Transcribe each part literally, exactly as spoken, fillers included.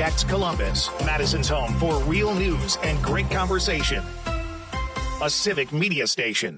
X Columbus, Madison's home for real news and great conversation. A civic media station.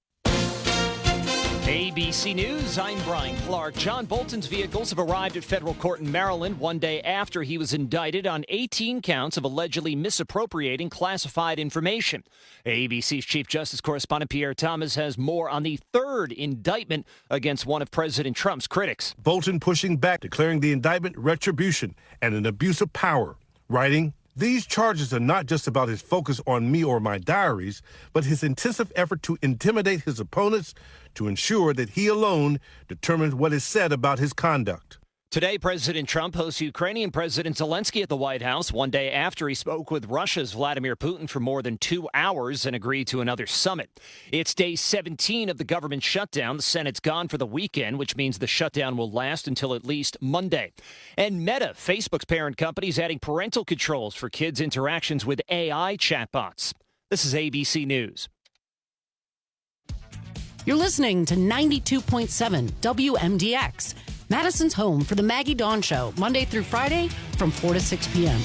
A B C News, I'm Brian Clark. John Bolton's vehicles have arrived at federal court in Maryland one day after he was indicted on eighteen counts of allegedly misappropriating classified information. A B C's Chief Justice correspondent Pierre Thomas has more on the third indictment against one of President Trump's critics. Bolton pushing back, declaring the indictment retribution and an abuse of power, writing, "These charges are not just about his focus on me or my diaries, but his intensive effort to intimidate his opponents to ensure that he alone determines what is said about his conduct." Today, President Trump hosts Ukrainian President Zelensky at the White House one day after he spoke with Russia's Vladimir Putin for more than two hours and agreed to another summit. It's day seventeen of the government shutdown. The Senate's gone for the weekend, which means the shutdown will last until at least Monday. And Meta, Facebook's parent company, is adding parental controls for kids' interactions with A I chatbots. This is A B C News. You're listening to ninety-two point seven W M D X, Madison's home for the Maggie Dawn Show, Monday through Friday from four to six p.m.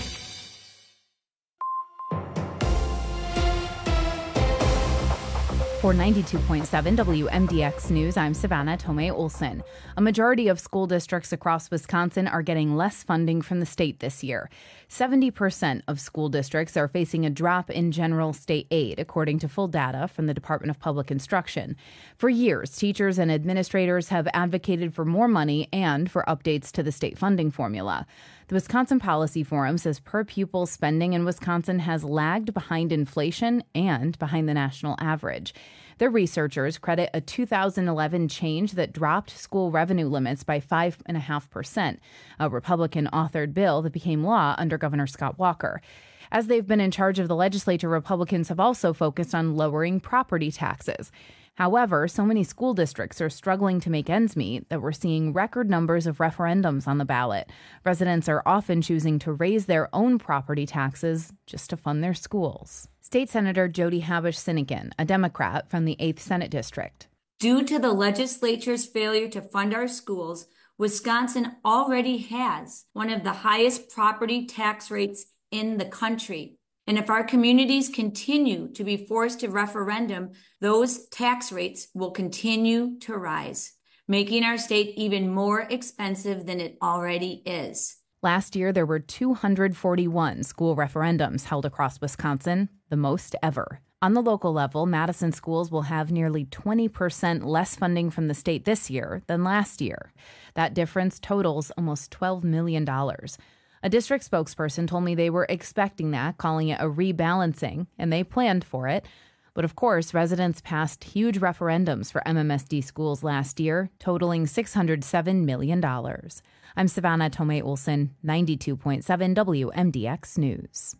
For ninety-two point seven W M D X News, I'm Savannah Tomei Olson. A majority of school districts across Wisconsin are getting less funding from the state this year. seventy percent of school districts are facing a drop in general state aid, according to full data from the Department of Public Instruction. For years, teachers and administrators have advocated for more money and for updates to the state funding formula. The Wisconsin Policy Forum says per-pupil spending in Wisconsin has lagged behind inflation and behind the national average. Their researchers credit a two thousand eleven change that dropped school revenue limits by five point five percent, a Republican-authored bill that became law under Governor Scott Walker. As they've been in charge of the legislature, Republicans have also focused on lowering property taxes. However, so many school districts are struggling to make ends meet that we're seeing record numbers of referendums on the ballot. Residents are often choosing to raise their own property taxes just to fund their schools. State Senator Jody Habush-Sinekin, a Democrat from the eighth Senate District. Due to the legislature's failure to fund our schools, Wisconsin already has one of the highest property tax rates in the country. And if our communities continue to be forced to referendum, those tax rates will continue to rise, making our state even more expensive than it already is. Last year, there were two hundred forty-one school referendums held across Wisconsin, the most ever. On the local level, Madison schools will have nearly twenty percent less funding from the state this year than last year. That difference totals almost twelve million dollars. A district spokesperson told me they were expecting that, calling it a rebalancing, and they planned for it. But of course, residents passed huge referendums for M M S D schools last year, totaling six hundred seven million dollars. I'm Savannah Tomei Olson, ninety-two point seven W M D X News.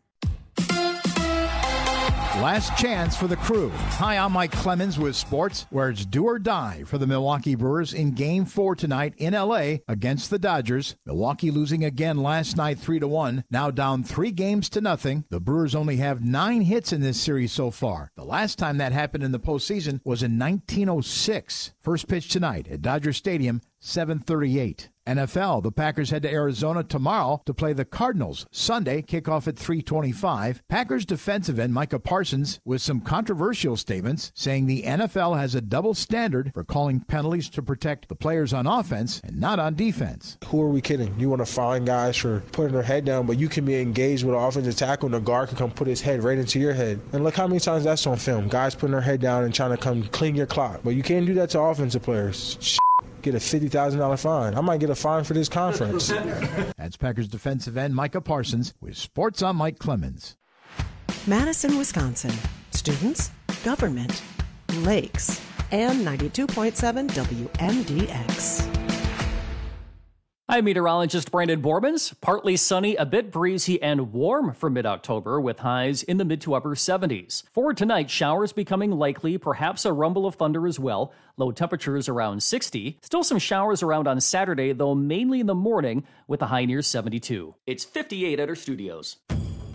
Last chance for the Crew. Hi, I'm Mike Clemens with sports, where it's do or die for the Milwaukee Brewers in Game four tonight in L A against the Dodgers. Milwaukee losing again last night three to one, now down three games to nothing. The Brewers only have nine hits in this series so far. The last time that happened in the postseason was in nineteen oh six. First pitch tonight at Dodger Stadium, seven thirty-eight. N F L, the Packers head to Arizona tomorrow to play the Cardinals. Sunday, kickoff at three twenty-five. Packers defensive end Micah Parsons with some controversial statements, saying the N F L has a double standard for calling penalties to protect the players on offense and not on defense. Who are we kidding? You want to fine guys for putting their head down, but you can be engaged with an offensive tackle and the guard can come put his head right into your head. And look how many times that's on film. Guys putting their head down and trying to come clean your clock. But you can't do that to offensive players. Get a fifty thousand dollars fine. I might get a fine for this conference. That's Packers defensive end Micah Parsons with Sports on Mike Clemens. Madison, Wisconsin. Students, government, lakes, and ninety-two point seven W M D X. I'm meteorologist Brandon Bormans. Partly sunny, a bit breezy, and warm for mid-October with highs in the mid to upper seventies. For tonight, showers becoming likely, perhaps a rumble of thunder as well. Low temperatures around sixty. Still some showers around on Saturday, though mainly in the morning with a high near seventy-two. It's fifty-eight at our studios.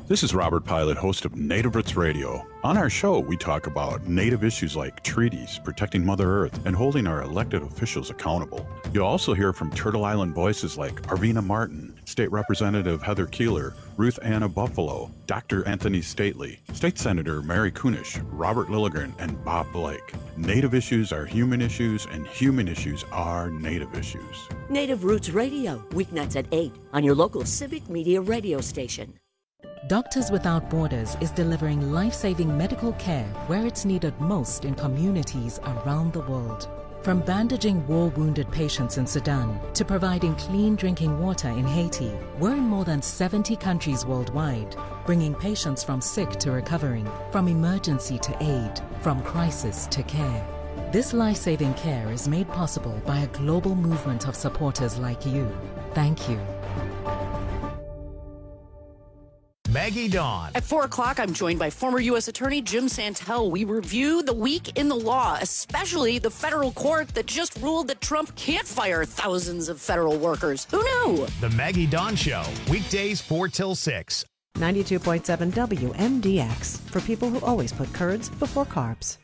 This is Robert Pilot, host of Native Roots Radio. On our show, we talk about Native issues like treaties, protecting Mother Earth, and holding our elected officials accountable. You'll also hear from Turtle Island voices like Arvina Martin, State Representative Heather Keeler, Ruth Anna Buffalo, Doctor Anthony Stately, State Senator Mary Kunish, Robert Lilligren, and Bob Blake. Native issues are human issues, and human issues are Native issues. Native Roots Radio, weeknights at eight on your local Civic Media radio station. Doctors Without Borders is delivering life-saving medical care where it's needed most in communities around the world. From bandaging war-wounded patients in Sudan to providing clean drinking water in Haiti, we're in more than seventy countries worldwide, bringing patients from sick to recovering, from emergency to aid, from crisis to care. This life-saving care is made possible by a global movement of supporters like you. Thank you. Maggie Dawn. At four o'clock, I'm joined by former U S Attorney Jim Santel. We review the week in the law, especially the federal court that just ruled that Trump can't fire thousands of federal workers. Who knew? The Maggie Dawn Show, weekdays four till six. ninety-two point seven W M D X, for people who always put curds before carbs.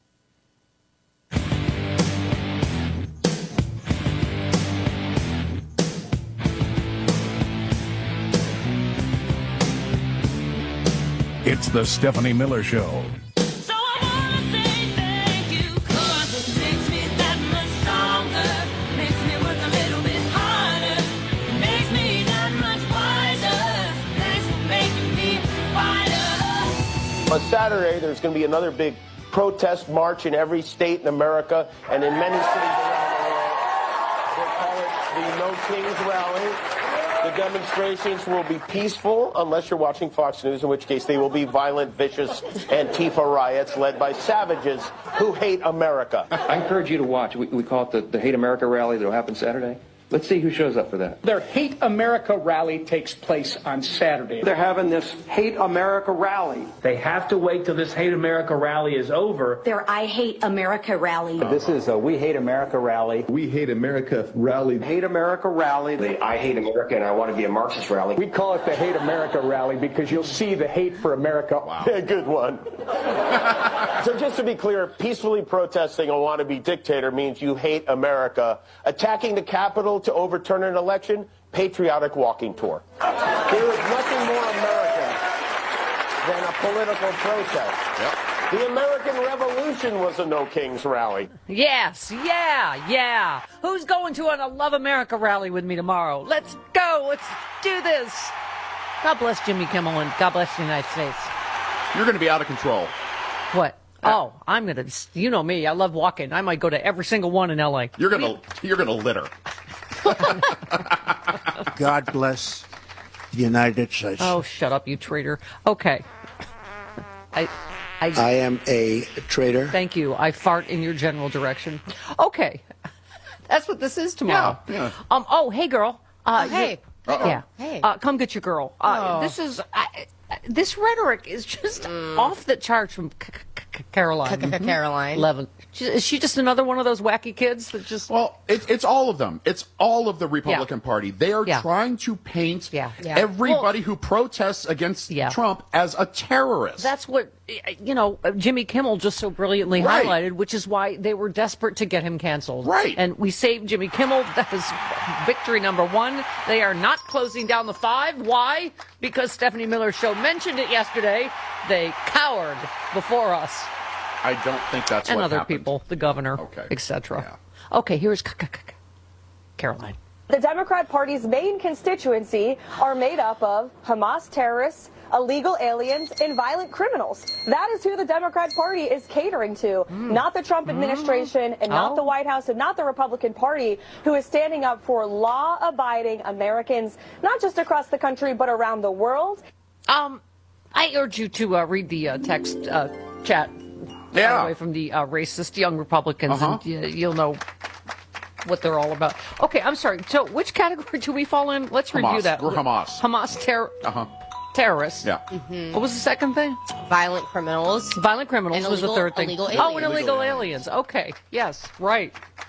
It's the Stephanie Miller Show. So I wanna say thank you, 'cause it makes me that much stronger, makes me work a little bit harder, makes me that much wiser. Thanks for making me wiser. On Saturday, there's going to be another big protest march in every state in America and in many cities around the world. They call it the No Kings Rally. The demonstrations will be peaceful, unless you're watching Fox News, in which case they will be violent, vicious Antifa riots led by savages who hate America. I encourage you to watch. We, we call it the, the Hate America rally that will happen Saturday. Let's see who shows up for that. Their Hate America rally takes place on Saturday. They're having this Hate America rally. They have to wait till this Hate America rally is over. Their I Hate America rally. This is a We Hate America rally. We Hate America rally. Hate America rally. The I Hate America and I Want to Be a Marxist rally. We call it the Hate America rally because you'll see the hate for America. Wow. Yeah, good one. So just to be clear, peacefully protesting a wannabe dictator means you hate America. Attacking the Capitol to overturn an election, patriotic walking tour. There is nothing more American than a political protest. Yep. The American Revolution was a No Kings rally. Yes, yeah, yeah. Who's going to a Love America rally with me tomorrow? Let's go. Let's do this. God bless Jimmy Kimmel and God bless the United States. You're going to be out of control. What? Oh, I'm going to, you know me, I love walking. I might go to every single one in L A. You're going to, you're going to litter. God bless the United States. Oh, shut up, you traitor. Okay. I, I, I am a traitor. Thank you. I fart in your general direction. Okay. That's what this is tomorrow. Yeah, yeah. Um. Oh, hey, girl. Uh, oh, hey. Uh-oh. Yeah. Hey. Uh, come get your girl. Uh, oh. This is... I, this rhetoric is just mm. off the charts from C- C- Caroline. C- Caroline. Levin. She, is she just another one of those wacky kids that just... Well, it, it's all of them. It's all of the Republican yeah. Party. They are yeah. trying to paint yeah. Yeah. everybody well, who protests against yeah. Trump as a terrorist. That's what, you know, Jimmy Kimmel just so brilliantly right. highlighted, which is why they were desperate to get him canceled. Right. And we saved Jimmy Kimmel. That is victory number one. They are not closing down the five. Why? Because Stephanie Miller's show mentioned it yesterday. They cowered before us. I don't think that's and what other happened. people, the governor, okay. et cetera. Yeah. Okay, here's Caroline. The Democrat Party's main constituency are made up of Hamas terrorists, illegal aliens, and violent criminals. That is who the Democrat Party is catering to, mm. not the Trump administration and not oh. the White House and not the Republican Party, who is standing up for law-abiding Americans, not just across the country, but around the world. Um, I urge you to uh, read the uh, text uh, chat yeah. away from the uh, racist young Republicans, uh-huh. and uh, you'll know what they're all about. Okay, I'm sorry. So which category do we fall in? Let's Hamas. review that. We're Hamas. Hamas terror. Uh-huh. Terrorists. Yeah. Mm-hmm. What was the second thing? Violent criminals. Violent criminals and was illegal, the third thing. Illegal oh, and aliens. illegal aliens. Okay. Yes. Right.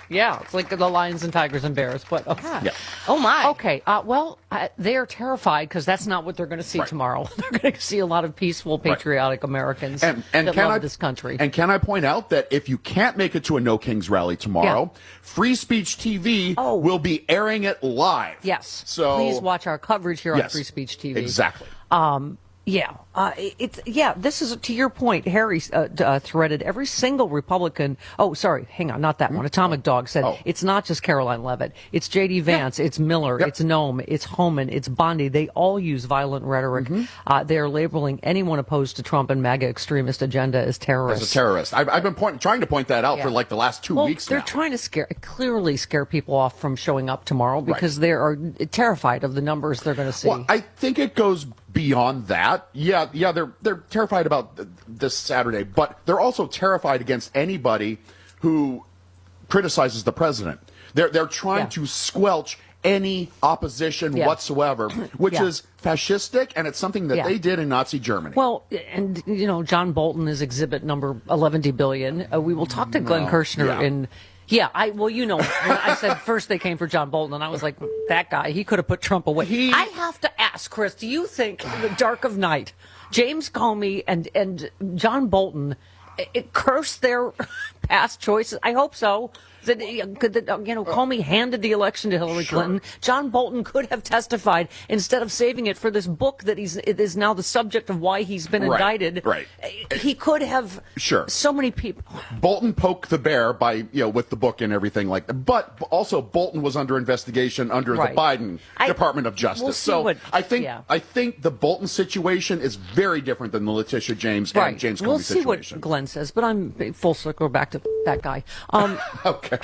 Yeah, it's like the lions and tigers and bears. But oh, Yeah. Oh, my. Okay, uh, well, uh, they are terrified because that's not what they're going to see Right. tomorrow. They're going to see a lot of peaceful, patriotic Americans And, and that can love I, this country. And can I point out that if you can't make it to a No Kings rally tomorrow, Free Speech T V will be airing it live. Yes. So please watch our coverage here on Yes, Free Speech T V. exactly. Um, yeah, uh, it's yeah. This is to your point. Harry uh, d- uh, threaded every single Republican. Oh, sorry, hang on, not that one. Atomic Dog said Oh. it's not just Caroline Leavitt. It's J D Vance. It's Miller. It's Noem. It's Homan. It's Bondi. They all use violent rhetoric. Uh, they are labeling anyone opposed to Trump and MAGA extremist agenda as terrorists. As a terrorist. I've, I've been point, trying to point that out Yeah. for like the last two well, weeks they're now. trying to scare, clearly scare people off from showing up tomorrow because they are terrified of the numbers they're going to see. Well, I think it goes beyond that. Yeah, yeah, they're they're terrified about th- this Saturday, but they're also terrified against anybody who criticizes the president. They're they're trying Yeah. to squelch any opposition Yeah. whatsoever, which Yeah. is fascistic, and it's something that Yeah. they did in Nazi Germany. Well, and you know, John Bolton is exhibit number eleven billion. Uh, we will talk to Glenn No, Kirshner yeah. in. Yeah, I well, you know, when I said first they came for John Bolton, and I was like, that guy, he could have put Trump away. I have to ask, Chris, do you think in the dark of night, James Comey and and John Bolton, it, it cursed their past choices? I hope so. That, could that, you know, Comey handed the election to Hillary Sure. Clinton. John Bolton could have testified instead of saving it for this book that he's it is now the subject of why he's been Right, indicted. right. He could have. Sure. So many people. Bolton poked the bear by, you know, with the book and everything like that. But also Bolton was under investigation under Right. the Biden I- Department of Justice. we'll see so what- I think yeah. I think the Bolton situation is very different than the Letitia James and Right. James Comey We'll see situation. what Glenn says, but I'm full circle back to that guy. Um, okay.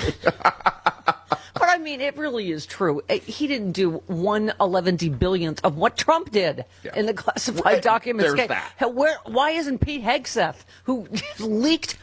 But I mean, it really is true. Uh, He didn't do one eleven billionth of what Trump did Yeah. in the classified Well, documents. there's Ca- that. Where? Why isn't Pete Hegseth, who leaked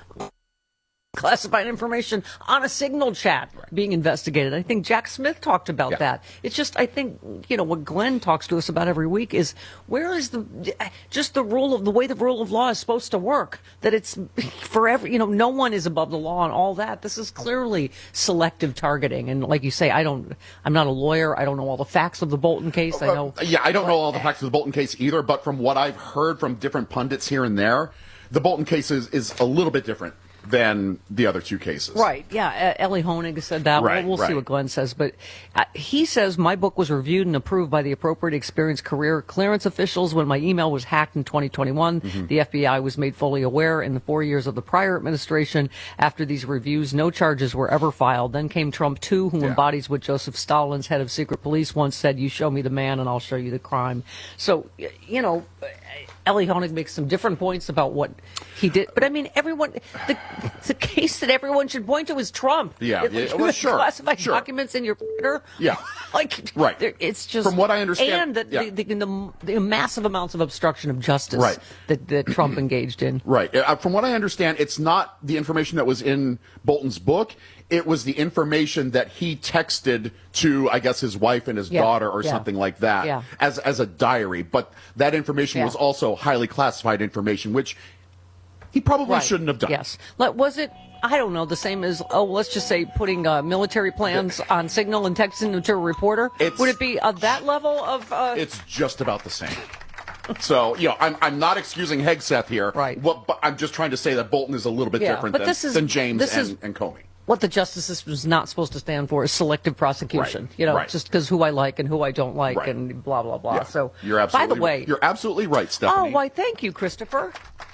classified information on a Signal chat, being investigated? I think Jack Smith talked about Yeah. that. It's just, I think, you know, what Glenn talks to us about every week is where is the just the rule of the way the rule of law is supposed to work. That it's forever. You know, no one is above the law and all that. This is clearly selective targeting. And like you say, I don't. I'm not a lawyer. I don't know all the facts of the Bolton case. I know. Uh, yeah, I don't know all the facts of the Bolton case either, but from what I've heard from different pundits here and there, the Bolton case is, is a little bit different than the other two cases. Right, yeah. Uh, Ellie Honig said that. Right, we'll we'll see right. what Glenn says. But uh, he says, my book was reviewed and approved by the appropriate experienced career clearance officials when my email was hacked in twenty twenty-one. Mm-hmm. The F B I was made fully aware in the four years of the prior administration. After these reviews, no charges were ever filed. Then came Trump two, who Yeah. embodies what Joseph Stalin's head of secret police once said, you show me the man and I'll show you the crime. So, y- you know, Ellie Honig makes some different points about what he did. But I mean, everyone, the, the case that everyone should point to is Trump. Yeah, If yeah, you well, have sure, classified sure. documents in your printer. Yeah. Like, Right. there- it's just. From what I understand- And that yeah. the, the, the, the massive amounts of obstruction of justice Right. that, that Trump engaged in. Right. Uh, from what I understand, it's not the information that was in Bolton's book. It was the information that he texted to, I guess, his wife and his Yeah, daughter or yeah. something like that Yeah. as as a diary. But that information Yeah. was also highly classified information, which he probably Right. shouldn't have done. Yes. Like, was it, I don't know, the same as, oh, let's just say putting uh, military plans on Signal and texting them to a reporter? It's- Would it be of that level of. Uh, It's just about the same. So, you know, I'm, I'm not excusing Hegseth here. Right. What, but I'm just trying to say that Bolton is a little bit Yeah, different but than, this is- than James this and, is- and Comey. What the justice system is not supposed to stand for is selective prosecution. Right, You know, right. just because who I like and who I don't like Right. and blah blah blah. Yeah. So, You're absolutely by the way, you're absolutely right, oh, Stephanie. why? Thank you, Christopher.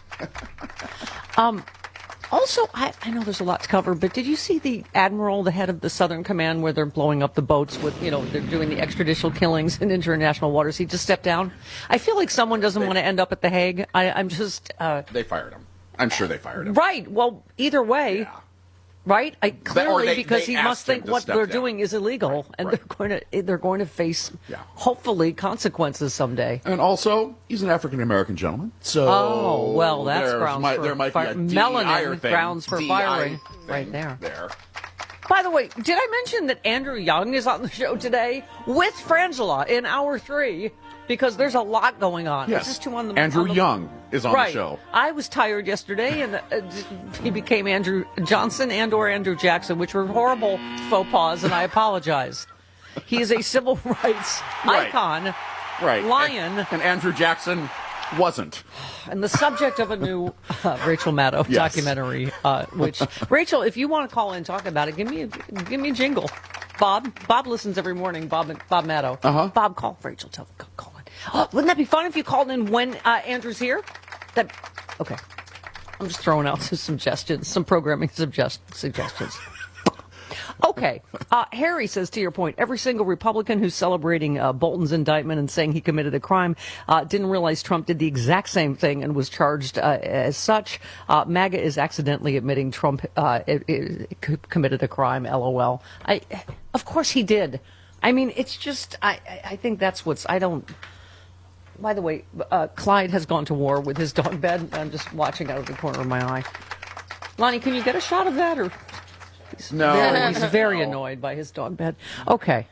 um, also, I, I know there's a lot to cover, but did you see the admiral, the head of the Southern Command, where they're blowing up the boats with, you know, they're doing the extrajudicial killings in international waters? He just stepped down. I feel like someone doesn't want to end up at The Hague. I, I'm just uh, They fired him. I'm sure they fired him. right. Well, either way. Right, I clearly they- because they he asked must him think to what step they're down. doing is illegal, and Right. they're going to they're going to face Yeah. hopefully consequences someday. And also, he's an African American gentleman. So Oh well, that's there's grounds might- for there might fire- be a D E I melanin thing, grounds for D E I firing thing right there. There. By the way, did I mention that Andrew Young is on the show today with Frangela in hour three? because there's a lot going on. Yes. It's just two on the Andrew on the, Young is on right. the show. I was tired yesterday, and uh, he became Andrew Johnson and or Andrew Jackson, which were horrible faux pas, and I apologize. He is a civil rights Right. icon, Right. lion. And, and Andrew Jackson wasn't. And the subject of a new uh, Rachel Maddow Yes. documentary, uh, which, Rachel, if you want to call in and talk about it, give me a, give me a jingle. Bob, Bob listens every morning, Bob Bob Maddow. Uh-huh. Bob, call Rachel, tell call, call in. Oh, wouldn't that be fun if you called in when uh, Andrew's here? That, okay. I'm just throwing out some suggestions, some programming suggest- suggestions. Okay. Uh, Harry says, to your point, every single Republican who's celebrating uh, Bolton's indictment and saying he committed a crime uh, didn't realize Trump did the exact same thing and was charged uh, as such. Uh, MAGA is accidentally admitting Trump uh, it, it, it committed a crime, LOL. I, of course he did. I mean, it's just, I, I think that's what's, I don't... By the way, uh, Clyde has gone to war with his dog bed. I'm just watching out of the corner of my eye. Lonnie, can you get a shot of that? Or he's No. very, he's very No. annoyed by his dog bed. Okay.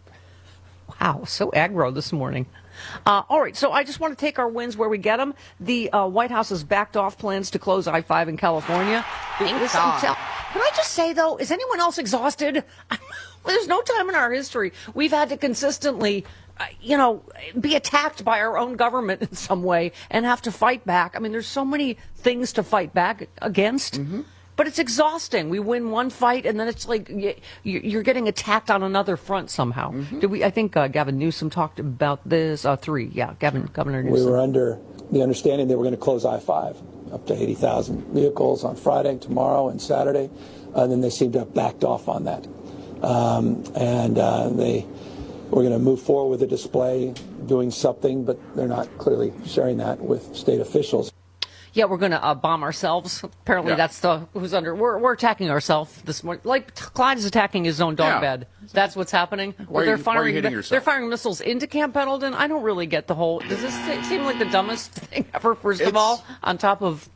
Wow, so aggro this morning. Uh, all right, so I just want to take our wins where we get them. The uh, White House has backed off plans to close I five in California. Thank This- God. Can I just say, though, is anyone else exhausted? There's no time in our history we've had to consistently... Uh, you know, be attacked by our own government in some way and have to fight back. I mean, there's so many things to fight back against, Mm-hmm. but it's exhausting. We win one fight, and then it's like y- you're getting attacked on another front somehow. Mm-hmm. Did we? I think uh, Gavin Newsom talked about this. Uh, three, yeah, Gavin, Governor Newsom. We were under the understanding they were going to close I five up to eighty thousand vehicles on Friday, tomorrow, and Saturday, and then they seem to have backed off on that, um, and uh, they. We're going to move forward with the display, doing something, but they're not clearly sharing that with state officials. Yeah, we're going to uh, bomb ourselves. Apparently, Yeah. that's the who's under. We're we're attacking ourselves this morning. Like Clyde is attacking his own dog Yeah. bed. That's what's happening. Why are they're you- why are you firing. hitting they're yourself? firing missiles into Camp Pendleton. I don't really get the whole. Does this se- seem like the dumbest thing ever? First of It's- all, on top of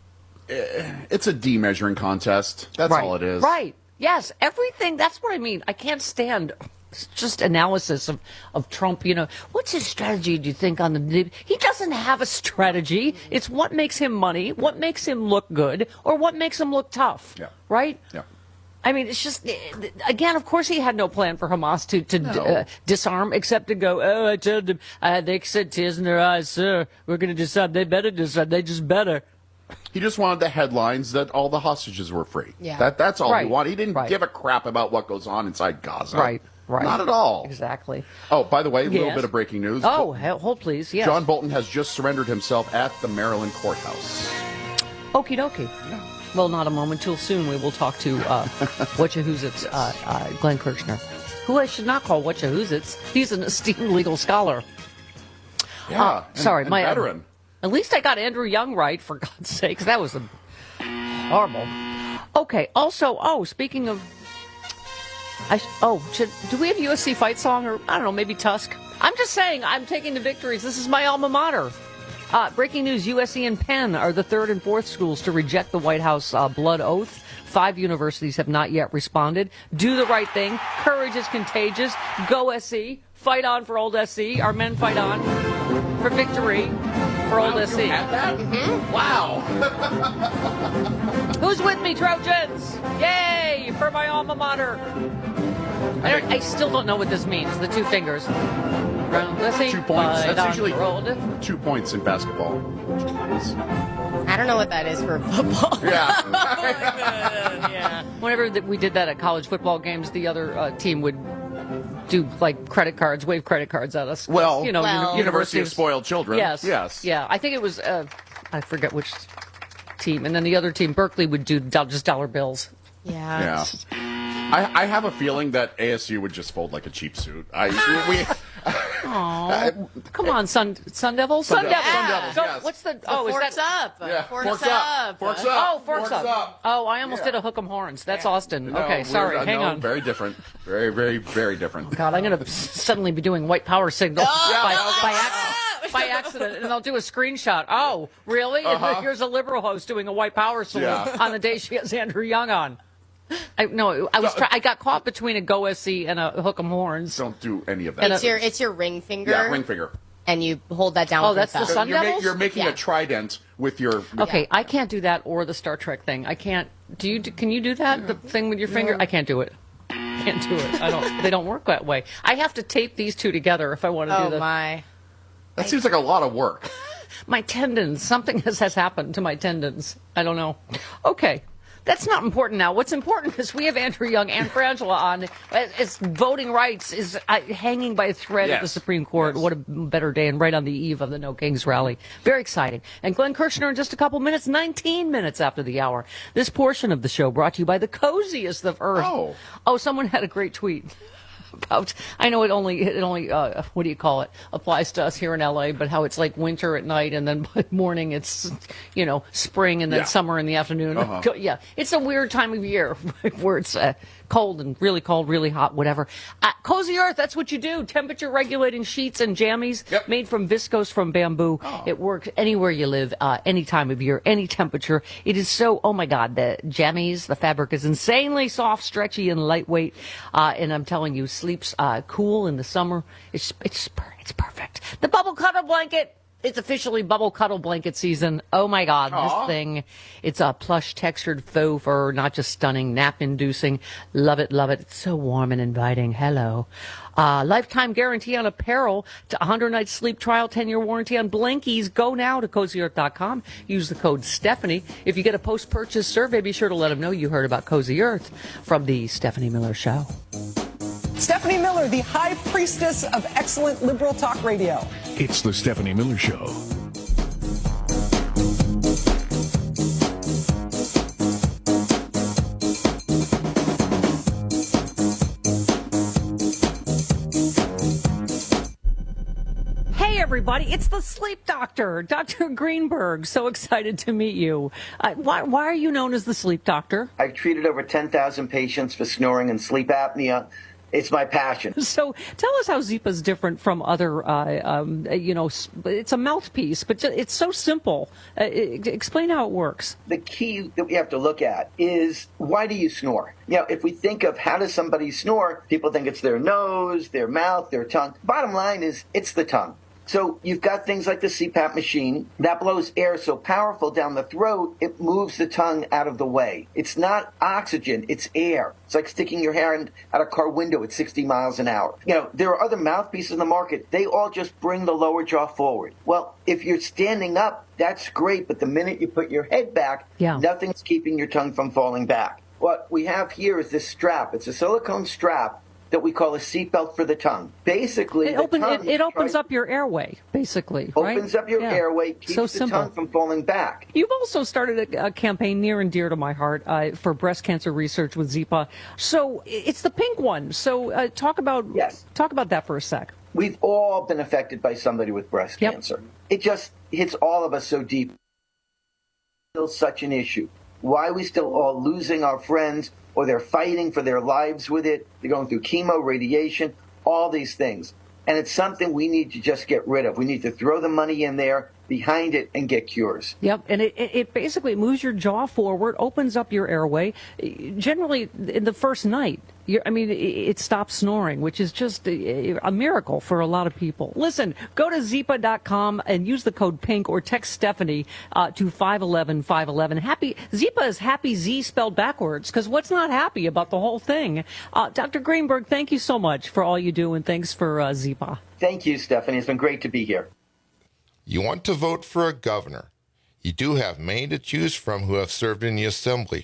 It's a demeasuring contest. That's right, all it is. right? Yes, everything. That's what I mean. I can't stand. It's just analysis of, of Trump. You know, what's his strategy, do you think, on the... He doesn't have a strategy. It's what makes him money, what makes him look good, or what makes him look tough. Yeah. Right? Yeah. I mean, it's just, again, of course he had no plan for Hamas to, to No. uh, disarm, except to go, oh, I told them, uh, they said tears in their eyes, sir. We're going to decide. They better decide. They just better. He just wanted the headlines that all the hostages were free. Yeah. That That's all Right. he wanted. He didn't Right. give a crap about what goes on inside Gaza. Right. Right. Not at all. Exactly. Oh, by the way, a little Yes. bit of breaking news. Oh, hell, hold please. Yes. John Bolton has just surrendered himself at the Maryland courthouse. Okie dokie. Well, not a moment too soon. We will talk to uh, Whatchahoozits, uh, uh, Glenn Kirchner, who I should not call Whatchahoozits. He's an esteemed legal scholar. Yeah. Uh, and- sorry, and my veteran. At least I got Andrew Young right, for God's sakes. That was a horrible. Okay. Also, oh, speaking of, I sh- oh, should, do we have U S C fight song, or I don't know, maybe Tusk? I'm just saying, I'm taking the victories. This is my alma mater. Uh, breaking news: U S C and Penn are the third and fourth schools to reject the White House uh, blood oath. Five universities have not yet responded. Do the right thing. Courage is contagious. Go S C. Fight on for old S C. Our men fight on for victory for old S C. Mm-hmm. Wow. Who's with me, Trojans? Yay! For my alma mater. I, don't, I still don't know what this means. The two fingers. Round the sea, Two points. fight That's on usually for old- two points in basketball. I don't know what that is for football. Yeah. yeah. Whenever that we did that at college football games, the other uh, team would do like credit cards, wave credit cards at us. Well, you know, Well- uni- University of universities. Spoiled Children. Yes. Yes. Yeah. I think it was. Uh, I forget which team, and then the other team, Berkeley, would do do- just dollar bills. Yeah. Yeah. I, I have a feeling that A S U would just fold like a cheap suit. I we. Oh, come on, Sun Sun Devils, Sun Sun Devils, Devils. Sun Devils, Go- yes. What's the? The Oh, is forks that? up. Yeah, Forks, forks up. up. Forks up. Oh, forks, Forks up. up. Oh, I almost Yeah. did a hook 'em horns. That's Austin. No, okay, we're- sorry. uh, Hang no, on. Very different. Very, very, very different. God, I'm going to suddenly be doing white power signal Oh, by, no, by, no, ac- by accident, and I'll do a screenshot. Oh, really? And Uh-huh. here's a liberal host doing a white power salute Yeah. on the day she has Andrew Young on. I, no, I was. Try- I got caught between a Go S C and a hook 'em horns. Don't do any of that. It's your it's your ring finger. Yeah, ring finger. and you hold that down. Oh, with that's your the thumb. Sun you're, ma- Devils? you're making Yeah. a trident with your. Okay, I can't do that or the Star Trek thing. I can't. Do you? Can you do that? The thing with your finger? I can't do it. Can't do it. I don't. They don't work that way. I have to tape these two together if I want to Oh do the. my! That seems like a lot of work. My tendons. Something has, has happened to my tendons. I don't know. Okay. That's not important now. What's important is we have Andrew Young and Frangela on. It's voting rights is uh, hanging by a thread at the Yes. Supreme Court. What a better day, and right on the eve of the No Kings rally. Very exciting. And Glenn Kirshner in just a couple minutes, nineteen minutes after the hour. This portion of the show brought to you by the coziest of earth. Oh, oh someone had a great tweet. About, I know it only it only uh, what do you call it applies to us here in L A, but how it's like winter at night and then by morning it's you know spring and then Yeah. summer in the afternoon. Uh-huh. Go- Yeah, it's a weird time of year where it's uh, cold and really cold, really hot, whatever. Uh, Cozy Earth, that's what you do. Temperature regulating sheets and jammies made from viscose from bamboo. It works anywhere you live, uh, any time of year, any temperature. It is so, oh my God, the jammies, the fabric is insanely soft, stretchy, and lightweight. Uh, and I'm telling you, sleeps uh, cool in the summer. It's, it's, per- it's perfect. The bubble cuddle blanket. It's officially bubble cuddle blanket season. Oh my God, Aw. this thing. It's a plush textured faux fur, not just stunning, nap inducing. Love it, love it. It's so warm and inviting. Hello. Uh, lifetime guarantee on apparel, to one hundred night sleep trial, ten year warranty on blankies. Go now to cozy earth dot com. Use the code Stephanie. If you get a post purchase survey, be sure to let them know you heard about Cozy Earth from the Stephanie Miller Show. Stephanie Miller, the high priestess of excellent liberal talk radio. It's the Stephanie Miller Show. Hey, everybody, it's the sleep doctor, Doctor Greenberg. So excited to meet you. Uh, why, why are you known as the sleep doctor? I've treated over ten thousand patients for snoring and sleep apnea. It's my passion. So tell us how Zipa is different from other, uh, um, you know, s- it's a mouthpiece, but ju- it's so simple. Uh, e- explain how it works. The key that we have to look at is, why do you snore? You know, if we think of how does somebody snore, people think it's their nose, their mouth, their tongue. Bottom line is, it's the tongue. So you've got things like the C PAP machine that blows air so powerful down the throat, it moves the tongue out of the way. It's not oxygen, it's air. It's like sticking your hand out a car window at sixty miles an hour. You know, there are other mouthpieces in the market. They all just bring the lower jaw forward. Well, if you're standing up, that's great. But the minute you put your head back, Yeah. nothing's keeping your tongue from falling back. What we have here is this strap. It's a silicone strap that we call a seatbelt for the tongue. Basically, It, the open, it, tongue it opens tries- up your airway, basically, right? opens up your Yeah. airway, keeps so the simple. tongue from falling back. You've also started a, a campaign near and dear to my heart uh, for breast cancer research with Zipa. So it's the pink one. So uh, talk about yes. talk about that for a sec. We've all been affected by somebody with breast cancer. It just hits all of us so deep. Still such an issue. Why are we still all losing our friends, or they're fighting for their lives with it? They're going through chemo, radiation, all these things. And it's something we need to just get rid of. We need to throw the money in there behind it and get cures. Yep, and it, it, it basically moves your jaw forward, opens up your airway. Generally, in the first night, you're, I mean, it, it stops snoring, which is just a, a miracle for a lot of people. Listen, go to zipa dot com and use the code PINK or text Stephanie uh, to five one one, five one one. Happy Zipa is happy Z spelled backwards, because what's not happy about the whole thing? Uh, Doctor Greenberg, thank you so much for all you do, and thanks for uh, Zipa. Thank you, Stephanie. It's been great to be here. You want to vote for a governor. You do have many to choose from who have served in the assembly.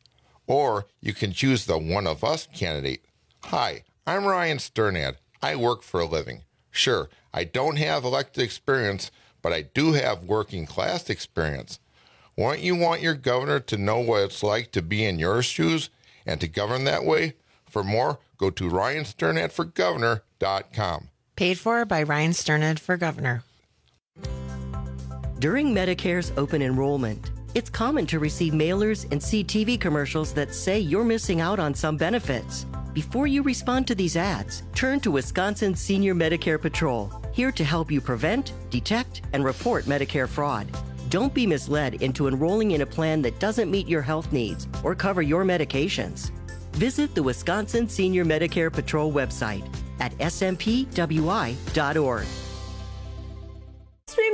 Or you can choose the one of us candidate. Hi, I'm Ryan Sternad. I work for a living. Sure, I don't have elected experience, but I do have working class experience. Won't you want your governor to know what it's like to be in your shoes and to govern that way? For more, go to ryan sternad for governor dot com. Paid for by Ryan Sternad for Governor. During Medicare's open enrollment, it's common to receive mailers and see T V commercials that say you're missing out on some benefits. Before you respond to these ads, turn to Wisconsin Senior Medicare Patrol, here to help you prevent, detect, and report Medicare fraud. Don't be misled into enrolling in a plan that doesn't meet your health needs or cover your medications. Visit the Wisconsin Senior Medicare Patrol website at s m p w i dot org.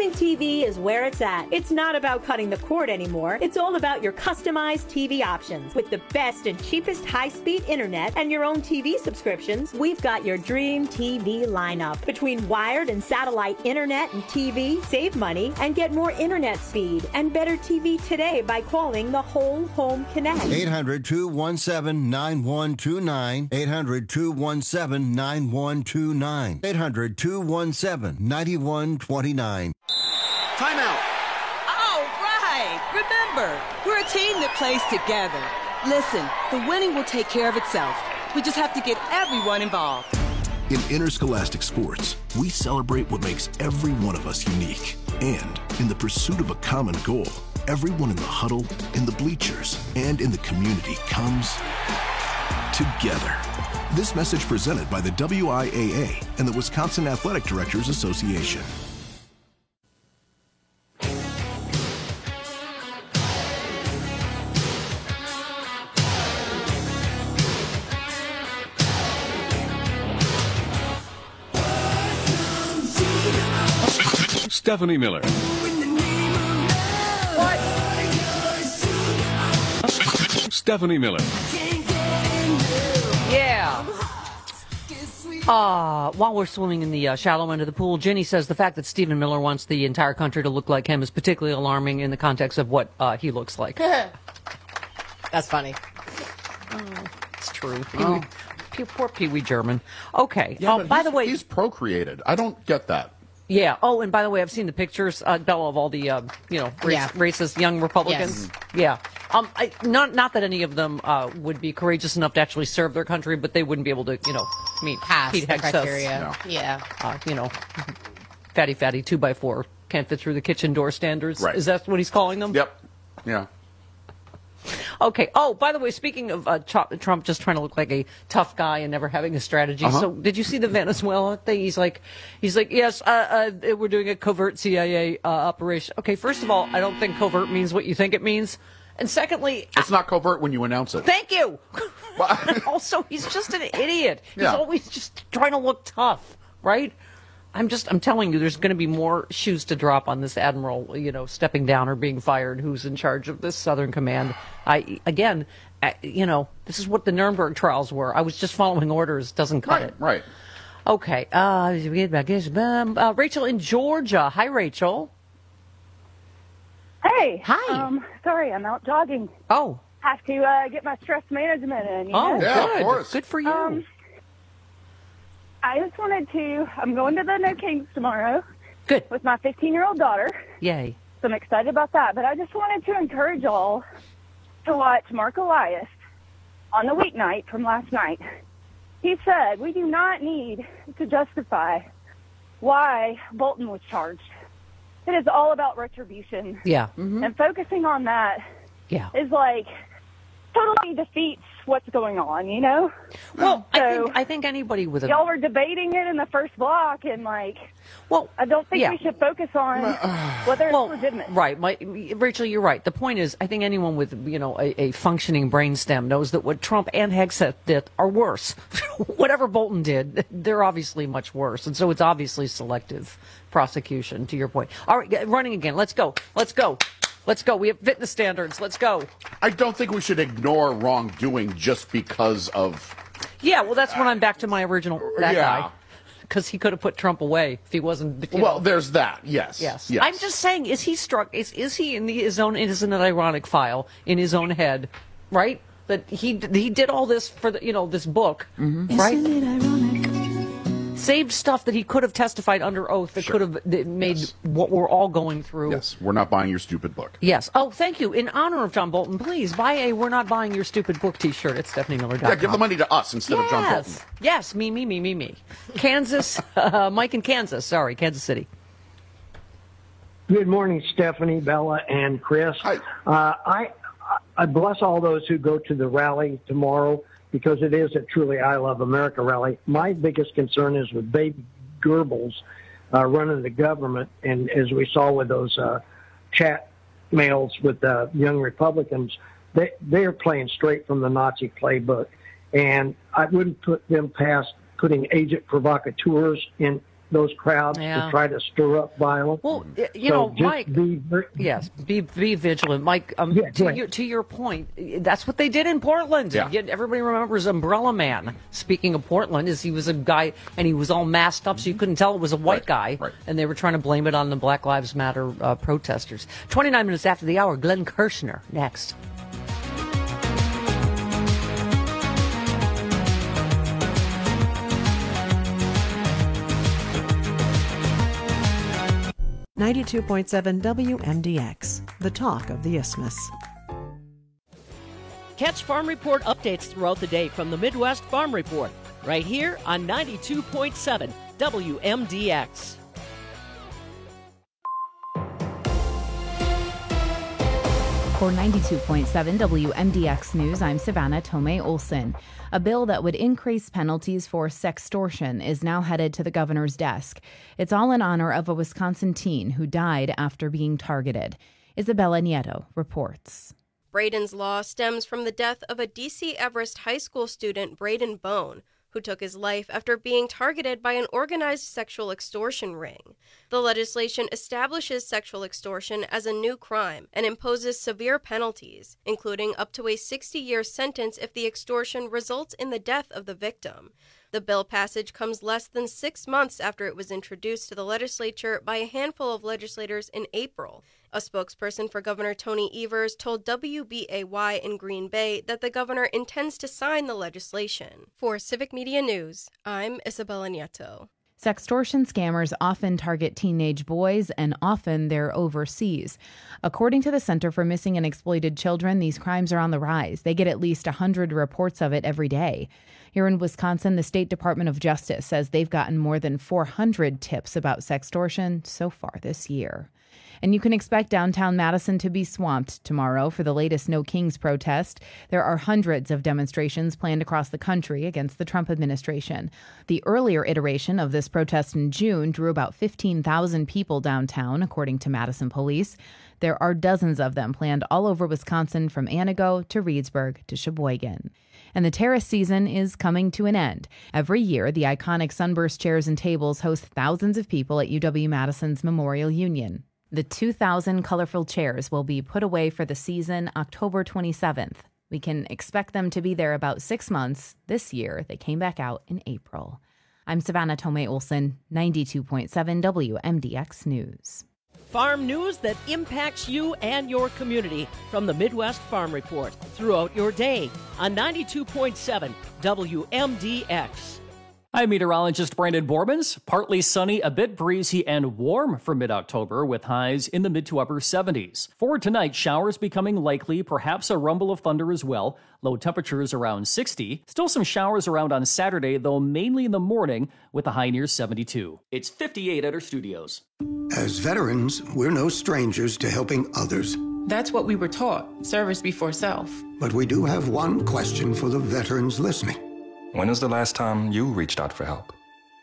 Streaming T V is where it's at. It's not about cutting the cord anymore. It's all about your customized T V options. With the best and cheapest high-speed internet and your own T V subscriptions, we've got your dream T V lineup. Between wired and satellite internet and T V, save money and get more internet speed and better T V today by calling the Whole Home Connect. eight hundred, two one seven, nine one two nine. eight hundred, two one seven, nine one two nine. eight hundred, two one seven, nine one two nine. Timeout. All right. Remember, we're a team that plays together. Listen, the winning will take care of itself. We just have to get everyone involved. In interscholastic sports, we celebrate what makes every one of us unique. And in the pursuit of a common goal, everyone in the huddle, in the bleachers, and in the community comes together. This message presented by the W I A A and the Wisconsin Athletic Directors Association. Stephanie Miller. What? Stephanie Miller. Yeah. Uh, while we're swimming in the uh, shallow end of the pool, Jenny says the fact that Stephen Miller wants the entire country to look like him is particularly alarming in the context of what uh, he looks like. That's funny. Oh, it's true. Oh. Pee-wee, Pee- poor Pee Wee German. Okay. Yeah, oh, but by he's- the way, he's procreated. I don't get that. yeah. Oh, and by the way, I've seen the pictures, uh, Bella, of all the uh, you know race, Yeah. racist young Republicans. Yeah. Um, I, not not that any of them uh, would be courageous enough to actually serve their country, but they wouldn't be able to, you know, meet Pass Pete the Hegseth's, criteria. Yeah. Uh, you know, fatty fatty two by four can't fit through the kitchen door standards. Right. Is that what he's calling them? Yep. Yeah. Okay. Oh, by the way, speaking of uh, Ch- Trump just trying to look like a tough guy and never having a strategy. Uh-huh. So, did you see the Venezuela thing? He's like, he's like, yes, uh, uh, we're doing a covert C I A uh, operation. Okay. First of all, I don't think covert means what you think it means. And secondly, It's not covert when you announce it. thank you. Also, he's just an idiot. He's Yeah. always just trying to look tough, right? I'm just, I'm telling you, there's going to be more shoes to drop on this admiral, you know, stepping down or being fired, who's in charge of this Southern Command. I, again, I, you know, this is what the Nuremberg trials were. I was just following orders. Doesn't cut it. Right. Okay. Uh, we get back. Um, uh, Rachel in Georgia. Hi, Rachel. Hey. Hi. Um, sorry, I'm out jogging. Oh. Have to uh, get my stress management in. You Oh, know? good. Good for you. Um, I just wanted to. I'm going to the No Kings tomorrow. Good. With my fifteen-year-old daughter. Yay. So I'm excited about that. But I just wanted to encourage y'all to watch Mark Elias on the weeknight from last night. He said we do not need to justify why Bolton was charged. It is all about retribution. Yeah. Mm-hmm. And focusing on that Yeah. is like totally defeats what's going on, you know? Well, I So, think I think anybody with a y'all were debating it in the first block, and like, well, I don't think yeah. we should focus on whether it's legitimate. Right, my, Rachel, you're right. The point is, I think anyone with you know a, a functioning brainstem knows that what Trump and Hegseth did are worse. Whatever Bolton did, they're obviously much worse, and so it's obviously selective prosecution. To your point. All right, running again. Let's go. Let's go. Let's go. We have fitness standards. Let's go. I don't think we should ignore wrongdoing just because of. Yeah, well, that's when I'm back to my original that Yeah. guy, because he could have put Trump away if he wasn't. you Well, know. there's that. Yes. Yes. Yes. I'm just saying, is he struck? Is is he in the, his own? Isn't it ironic file in his own head, right? That he he did all this for the you know this book, Mm-hmm. right? Isn't it ironic? Saved stuff that he could have testified under oath that Sure. could have that made what we're all going through. Yes. We're not buying your stupid book. Yes. Oh, thank you. In honor of John Bolton, please buy a "We're Not Buying Your Stupid Book" T-shirt at Stephanie Miller dot com. Yeah, give the money to us instead of John Bolton. Yes. Yes. Me. Me. Me. Me. Me. Kansas. Uh, Mike in Kansas. Sorry, Kansas City. Good morning, Stephanie, Bella, and Chris. Uh, I I bless all those who go to the rally tomorrow because it is a truly I Love America rally. My biggest concern is with Baby Goebbels uh, running the government, and as we saw with those uh, chat mails with uh, young Republicans, they they are playing straight from the Nazi playbook, and I wouldn't put them past putting agent provocateurs in those crowds Yeah. to try to stir up violence. Well, you So know, just Mike. be, Yes, be be vigilant, Mike. Um, Yeah, to right. your to your point, that's what they did in Portland. Yeah. Yet everybody remembers Umbrella Man. Speaking of Portland, is he was a guy and he was all masked up, so you couldn't tell it was a white guy, right. and they were trying to blame it on the Black Lives Matter uh, protesters. Twenty-nine minutes after the hour, Glenn Kirshner next. ninety-two point seven W M D X, the talk of the Isthmus. Catch Farm Report updates throughout the day from the Midwest Farm Report, right here on ninety-two point seven W M D X. For ninety-two point seven W M D X News, I'm Savannah Tomei Olson. A bill that would increase penalties for sextortion is now headed to the governor's desk. It's all in honor of a Wisconsin teen who died after being targeted. Isabella Nieto reports. Braden's law stems from the death of a D C Everest High School student, Braden Bone, who took his life after being targeted by an organized sexual extortion ring. The legislation establishes sexual extortion as a new crime and imposes severe penalties, including up to a sixty-year sentence if the extortion results in the death of the victim. The bill passage comes less than six months after it was introduced to the legislature by a handful of legislators in April. A spokesperson for Governor Tony Evers told W B A Y in Green Bay that the governor intends to sign the legislation. For Civic Media News, I'm Isabella Nieto. Sextortion scammers often target teenage boys, and often they're overseas. According to the Center for Missing and Exploited Children, these crimes are on the rise. They get at least one hundred reports of it every day. Here in Wisconsin, the State Department of Justice says they've gotten more than four hundred tips about sextortion so far this year. And you can expect downtown Madison to be swamped tomorrow for the latest No Kings protest. There are hundreds of demonstrations planned across the country against the Trump administration. The earlier iteration of this protest in June drew about fifteen thousand people downtown, according to Madison police. There are dozens of them planned all over Wisconsin, from Anago to Reedsburg to Sheboygan. And the terrace season is coming to an end. Every year, the iconic Sunburst chairs and tables host thousands of people at U W-Madison's Memorial Union. The two thousand colorful chairs will be put away for the season October twenty-seventh. We can expect them to be there about six months. This year, they came back out in April. I'm Savannah Tomei Olson, ninety-two point seven W M D X News. Farm news that impacts you and your community from the Midwest Farm Report throughout your day on ninety-two point seven W M D X. I'm meteorologist Brandon Bormans. Partly sunny, a bit breezy, and warm for mid-October with highs in the mid to upper seventies. For tonight, showers becoming likely, perhaps a rumble of thunder as well. Low temperatures around sixty. Still some showers around on Saturday, though mainly in the morning with a high near seventy-two. It's fifty-eight at our studios. As veterans, we're no strangers to helping others. That's what we were taught, service before self. But we do have one question for the veterans listening. When was the last time you reached out for help?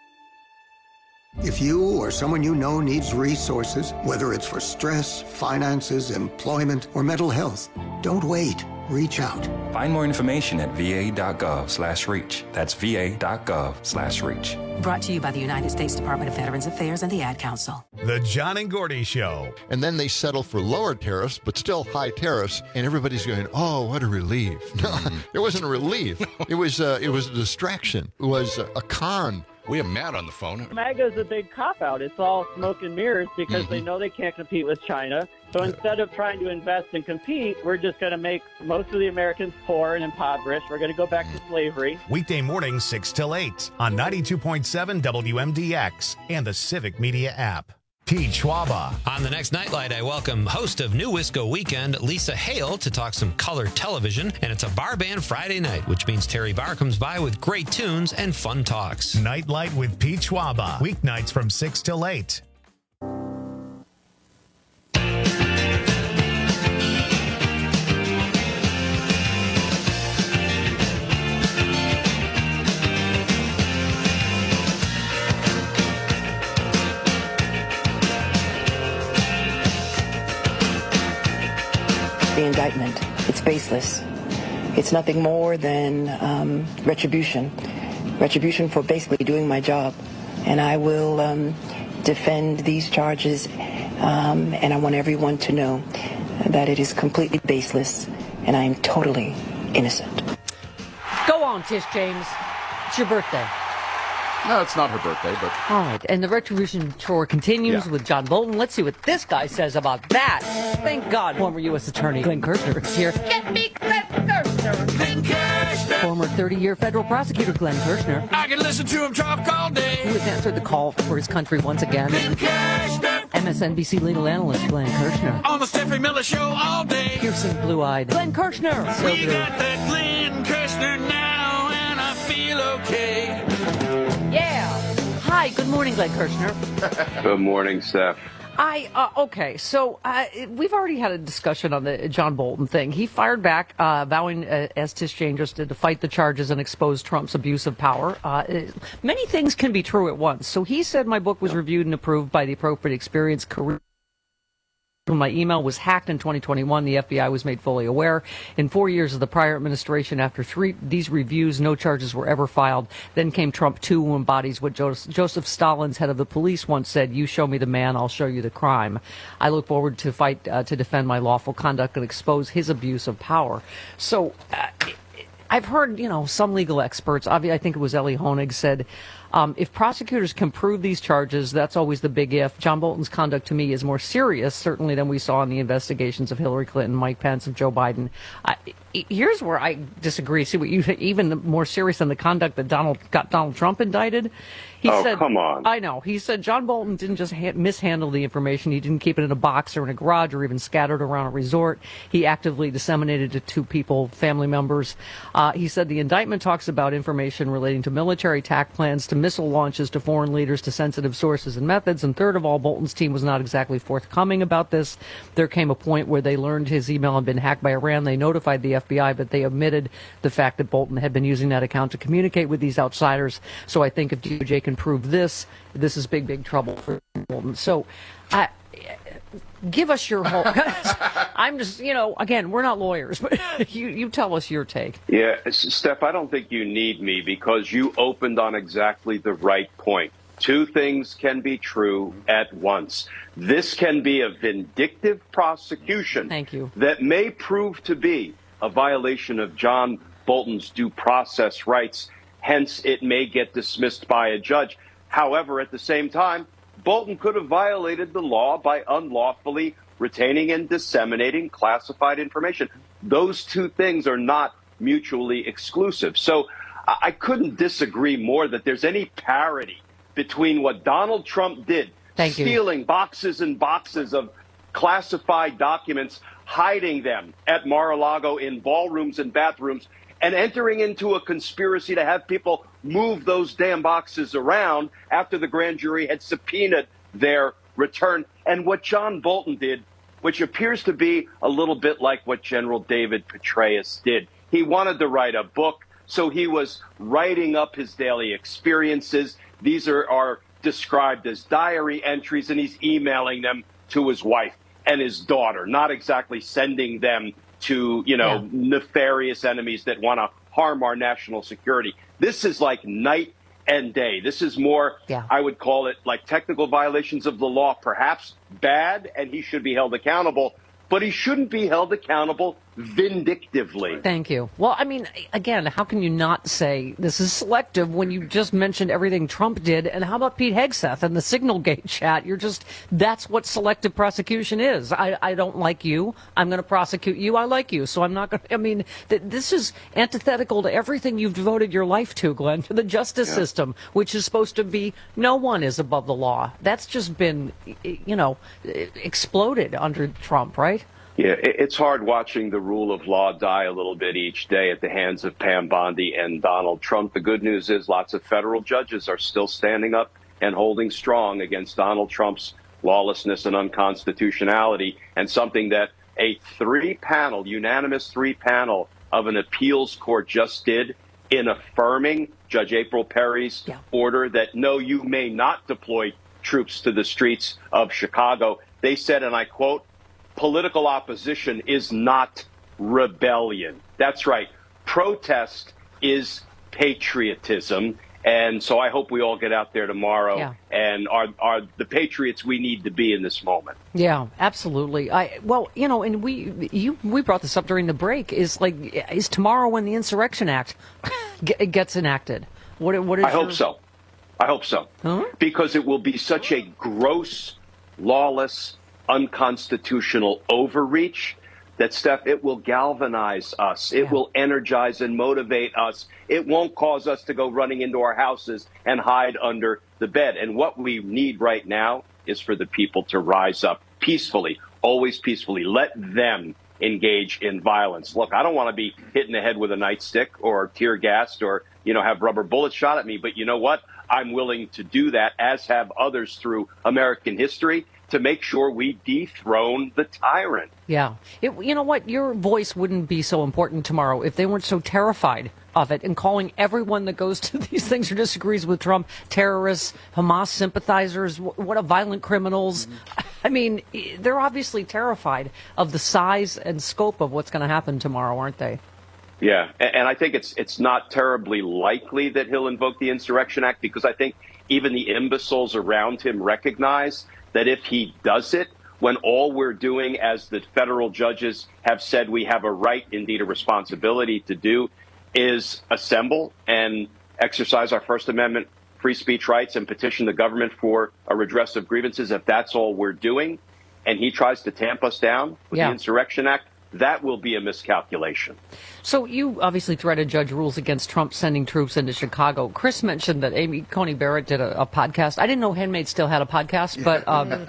If you or someone you know needs resources, whether it's for stress, finances, employment, or mental health, don't wait. Reach out. Find more information at va.gov slash reach. That's va.gov slash reach. Brought to you by the United States Department of Veterans Affairs and the Ad Council. The John and Gordy Show. And then they settle for lower tariffs, but still high tariffs, and everybody's going, oh, what a relief. No, it wasn't a relief. It was, uh, it was a distraction. It was a, a con. We have Matt on the phone. MAGA is a big cop-out. It's all smoke and mirrors because mm-hmm. they know they can't compete with China. So instead of trying to invest and compete, we're just going to make most of the Americans poor and impoverished. We're going to go back to slavery. Weekday mornings, six till eight on ninety-two point seven W M D X and the Civic Media app. Pete Schwaba. On the next Nightlight, I welcome host of New Wisco Weekend, Lisa Hale, to talk some color television. And it's a bar band Friday night, which means Terry Barr comes by with great tunes and fun talks. Nightlight with Pete Schwaba. Weeknights from six till eight. The indictment. It's baseless. It's nothing more than um, retribution. Retribution for basically doing my job. and I will um, defend these charges, um, and I want everyone to know that it is completely baseless, and I am totally innocent. Go on, Tish James. It's your birthday. No, it's not her birthday, but... All right, and the retribution tour continues Yeah. with John Bolton. Let's see what this guy says about that. Thank God former U S Attorney Glenn Kirshner is here. Get me Glenn Kirshner! Glenn Kirshner! Former thirty-year federal prosecutor Glenn Kirshner. I can listen to him talk all day. Who has answered the call for his country once again. Glenn Kirshner! M S N B C legal analyst Glenn Kirshner. On the Stephanie Miller Show all day. Piercing blue-eyed Glenn Kirshner. So we blue. got that Glenn Kirshner now, and I feel okay. Yeah. Hi, good morning, Glenn Kirshner. Good morning, Steph. I, uh, okay, so uh, we've already had a discussion on the John Bolton thing. He fired back, uh, vowing, uh, as Tish James just did, to fight the charges and expose Trump's abuse of power. Uh, it, many things can be true at once. So he said my book was reviewed and approved by the appropriate experience career. When my email was hacked in twenty twenty-one, the F B I was made fully aware. In four years of the prior administration, after three these reviews, no charges were ever filed. Then came Trump two, who embodies what Joseph, Joseph Stalin's head of the police once said, "You show me the man, I'll show you the crime." I look forward to fight uh, to defend my lawful conduct and expose his abuse of power. So uh, I've heard, you know, some legal experts, I think it was Ellie Honig, said, Um, if prosecutors can prove these charges, that's always the big if. John Bolton's conduct to me is more serious, certainly, than we saw in the investigations of Hillary Clinton, Mike Pence, and Joe Biden. I, here's where I disagree. See, what you even more serious than the conduct that Donald got Donald Trump indicted. He oh, said, come on. I know. He said John Bolton didn't just ha- mishandle the information. He didn't keep it in a box or in a garage or even scattered around a resort. He actively disseminated it to people, family members. Uh, he said the indictment talks about information relating to military attack plans, to missile launches, to foreign leaders, to sensitive sources and methods. And third of all, Bolton's team was not exactly forthcoming about this. There came a point where they learned his email had been hacked by Iran. They notified the F B I, but they omitted the fact that Bolton had been using that account to communicate with these outsiders. So I think if D O J can prove this, this is big, big trouble for Bolton. So I... Give us your whole... I'm just, you know, again, we're not lawyers, but you, you tell us your take. Yeah, Steph, I don't think you need me because you opened on exactly the right point. Two things can be true at once. This can be a vindictive prosecution. Thank you. That may prove to be a violation of John Bolton's due process rights. Hence, it may get dismissed by a judge. However, at the same time, Bolton could have violated the law by unlawfully retaining and disseminating classified information. Those two things are not mutually exclusive. So I couldn't disagree more that there's any parity between what Donald Trump did, Thank stealing you. boxes and boxes of classified documents, hiding them at Mar-a-Lago in ballrooms and bathrooms, and entering into a conspiracy to have people move those damn boxes around after the grand jury had subpoenaed their return. And what John Bolton did, which appears to be a little bit like what General David Petraeus did. He wanted to write a book, so he was writing up his daily experiences. These are, are described as diary entries, and he's emailing them to his wife and his daughter, not exactly sending them to, you know, yeah. nefarious enemies that want to harm our national security. This is like night and day. This is more, yeah. I would call it like technical violations of the law, perhaps bad, and he should be held accountable. But he shouldn't be held accountable vindictively. Thank you. Well, I mean, again, how can you not say this is selective when you just mentioned everything Trump did? And how about Pete Hegseth and the Signalgate chat? You're just, that's what selective prosecution is. I, I don't like you. I'm going to prosecute you. I like you. So I'm not going to, I mean, th- this is antithetical to everything you've devoted your life to, Glenn, to the justice yeah. system, which is supposed to be no one is above the law. That's just been, you know, exploded under Trump, right? Yeah, it's hard watching the rule of law die a little bit each day at the hands of Pam Bondi and Donald Trump. The good news is lots of federal judges are still standing up and holding strong against Donald Trump's lawlessness and unconstitutionality, and something that a three-panel, unanimous three-panel of an appeals court just did in affirming Judge April Perry's yeah. order that, no, you may not deploy troops to the streets of Chicago. They said, and I quote, political opposition is not rebellion. That's right. Protest is patriotism. And so I hope we all get out there tomorrow Yeah. and are are the patriots we need to be in this moment. Yeah, absolutely. I well, you know, and we you we brought this up during the break. Is like is tomorrow when the Insurrection Act ge- gets enacted? What what is I hope your- so. I hope so. Huh? Because it will be such a gross, lawless, unconstitutional overreach that, Steph, it will galvanize us. It Yeah. will energize and motivate us. It won't cause us to go running into our houses and hide under the bed. And what we need right now is for the people to rise up peacefully, always peacefully. Let them engage in violence. Look, I don't want to be hit in the head with a nightstick or tear gassed or, you know, have rubber bullets shot at me. But you know what? I'm willing to do that, as have others through American history, to make sure we dethrone the tyrant. Yeah. It, you know what? Your voice wouldn't be so important tomorrow if they weren't so terrified of it and calling everyone that goes to these things or disagrees with Trump terrorists, Hamas sympathizers, wh- what a violent criminals. Mm-hmm. I mean, they're obviously terrified of the size and scope of what's going to happen tomorrow, aren't they? Yeah, and, and I think it's it's not terribly likely that he'll invoke the Insurrection Act, because I think even the imbeciles around him recognize that if he does it, when all we're doing, as the federal judges have said we have a right, indeed a responsibility to do, is assemble and exercise our First Amendment free speech rights and petition the government for a redress of grievances. If that's all we're doing, and he tries to tamp us down with Yeah. the Insurrection Act, that will be a miscalculation. So you obviously threaded Judge rules against Trump sending troops into Chicago. Chris mentioned that Amy Coney Barrett did a, a podcast. I didn't know Handmaid still had a podcast, but um,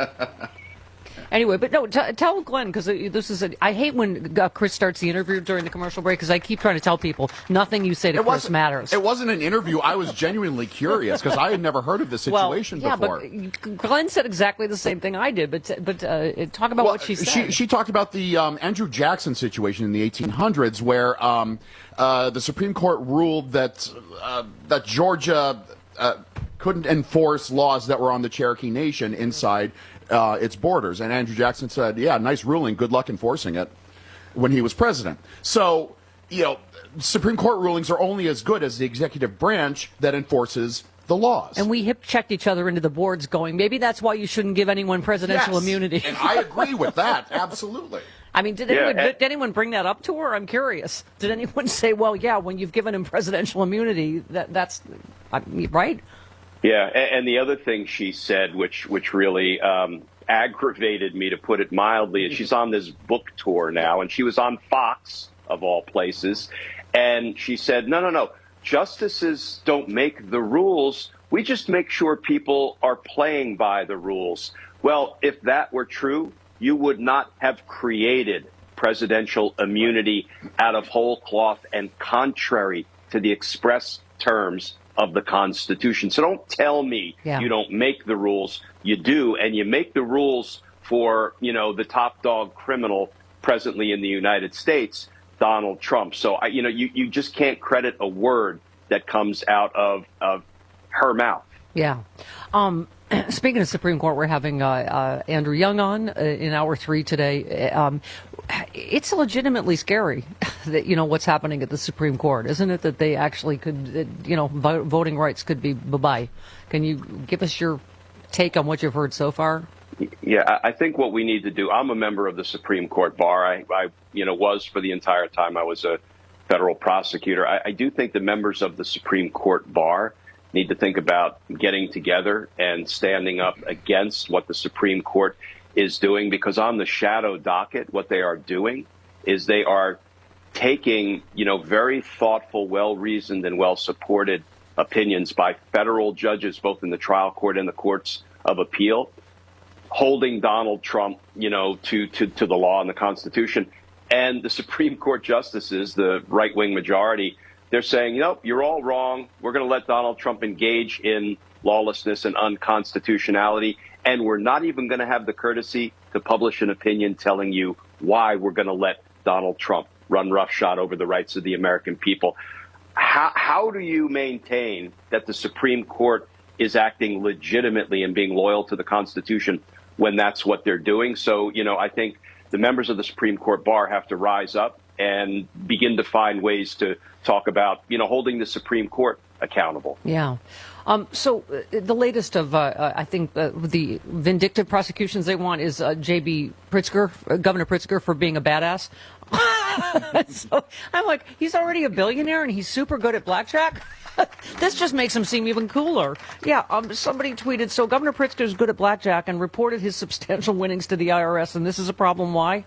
anyway, but no, t- tell Glenn, because this is a, I hate when uh, Chris starts the interview during the commercial break, because I keep trying to tell people nothing you say to It Chris wasn't- matters. It wasn't an interview. I was genuinely curious because I had never heard of this situation well, yeah, before. but Glenn said exactly the same thing I did, but but uh, talk about Well, what she said. She, she talked about the um, Andrew Jackson situation in the eighteen hundreds, where um, uh, the Supreme Court ruled that uh, that Georgia uh, couldn't enforce laws that were on the Cherokee Nation inside uh, its borders. And Andrew Jackson said, yeah, nice ruling, good luck enforcing it, when he was president. So, you know, Supreme Court rulings are only as good as the executive branch that enforces the laws. And we hip checked each other into the boards going, maybe that's why you shouldn't give anyone presidential Yes, immunity. and I agree with that, absolutely. I mean, did, Yeah, anyone, and- did anyone bring that up to her? I'm curious. Did anyone say, well, yeah, when you've given him presidential immunity, that that's I mean, right? Yeah, and, and the other thing she said, which which really um, aggravated me, to put it mildly, is she's on this book tour now, and she was on Fox, of all places, and she said, no, no, no, justices don't make the rules. We just make sure people are playing by the rules. Well, if that were true, you would not have created presidential immunity out of whole cloth and contrary to the express terms of the Constitution. So don't tell me Yeah. you don't make the rules. You do, and you make the rules for, you know, the top dog criminal presently in the United States, Donald Trump. So, I, you know, you, you just can't credit a word that comes out of, of her mouth. Yeah. Um, speaking of Supreme Court, we're having uh, uh, Andrew Young on uh, in hour three today. Um, it's legitimately scary that, you know, what's happening at the Supreme Court, isn't it? That they actually could, uh, you know, vo- voting rights could be bye-bye. Can you give us your take on what you've heard so far? Yeah, I I think what we need to do, I'm a member of the Supreme Court bar. I, I you know, was for the entire time I was a federal prosecutor. I, I do think the members of the Supreme Court bar need to think about getting together and standing up against what the Supreme Court is doing, because on the shadow docket, what they are doing is they are taking, you know, very thoughtful, well-reasoned and well-supported opinions by federal judges, both in the trial court and the courts of appeal, holding Donald Trump, you know, to, to, to the law and the Constitution. And the Supreme Court justices, the right-wing majority, they're saying, nope, you're all wrong. We're going to let Donald Trump engage in lawlessness and unconstitutionality. And we're not even going to have the courtesy to publish an opinion telling you why we're going to let Donald Trump run roughshod over the rights of the American people. How, how do you maintain that the Supreme Court is acting legitimately and being loyal to the Constitution when that's what they're doing? So, you know, I think the members of the Supreme Court bar have to rise up and begin to find ways to talk about, you know, holding the Supreme Court accountable. Yeah. Um, so uh, the latest of, uh, uh, I think, uh, the vindictive prosecutions they want is uh, J B Pritzker, uh, Governor Pritzker, for being a badass. So I'm like, he's already a billionaire and he's super good at blackjack. This just makes him seem even cooler. Yeah, um, somebody tweeted, so Governor Pritzker is good at blackjack and reported his substantial winnings to the I R S, and this is a problem. Why?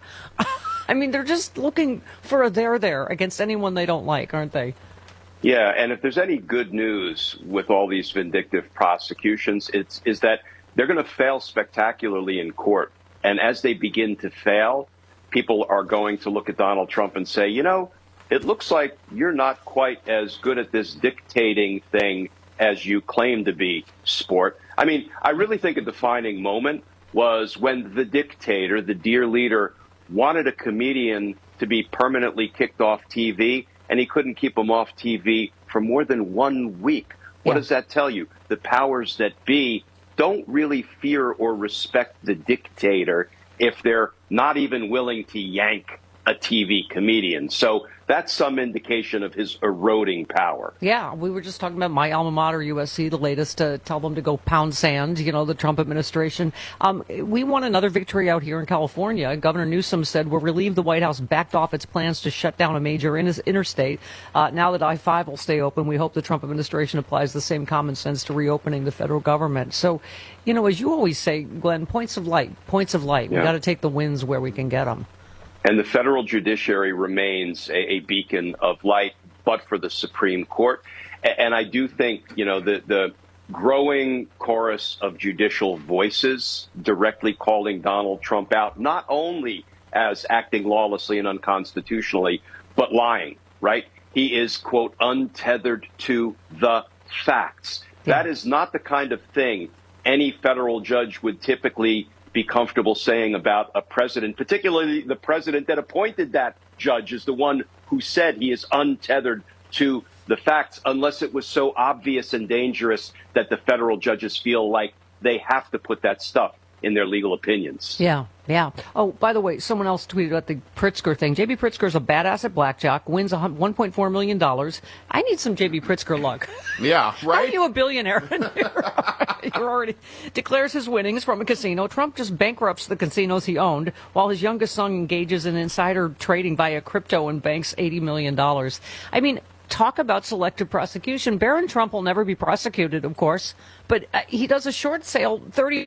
I mean, they're just looking for a there there against anyone they don't like, aren't they? Yeah, and if there's any good news with all these vindictive prosecutions, it's is that they're going to fail spectacularly in court. And as they begin to fail, people are going to look at Donald Trump and say, you know, it looks like you're not quite as good at this dictating thing as you claim to be, sport. I mean, I really think a defining moment was when the dictator, the dear leader, wanted a comedian to be permanently kicked off T V, and he couldn't keep him off T V for more than one week. What yeah. does that tell you? The powers that be don't really fear or respect the dictator if they're not even willing to yank a T V comedian. So that's some indication of his eroding power. Yeah, we were just talking about my alma mater, U S C, the latest to tell them to go pound sand, you know, the Trump administration. Um, we want another victory out here in California. Governor Newsom said, we're relieved the White House backed off its plans to shut down a major in- interstate. Uh, now that I five will stay open, we hope the Trump administration applies the same common sense to reopening the federal government. So, you know, as you always say, Glenn, points of light, points of light. Yeah. We got to take the wins where we can get them. And the federal judiciary remains a, a beacon of light, but for the Supreme Court. And I do think, you know, the, the growing chorus of judicial voices directly calling Donald Trump out, not only as acting lawlessly and unconstitutionally, but lying, right? He is, quote, untethered to the facts. Yeah. That is not the kind of thing any federal judge would typically be comfortable saying about a president, particularly the president that appointed that judge is the one who said he is untethered to the facts, unless it was so obvious and dangerous that the federal judges feel like they have to put that stuff in their legal opinions. Yeah, yeah. Oh, by the way, someone else tweeted about the Pritzker thing. J B Pritzker is a badass at blackjack, wins one point four million dollars. I need some J B Pritzker luck. Yeah, right? How are you a billionaire? You're already declares his winnings from a casino. Trump just bankrupts the casinos he owned, while his youngest son engages in insider trading via crypto and banks eighty million dollars. I mean, talk about selective prosecution. Barron Trump will never be prosecuted, of course, but uh, he does a short sale thirty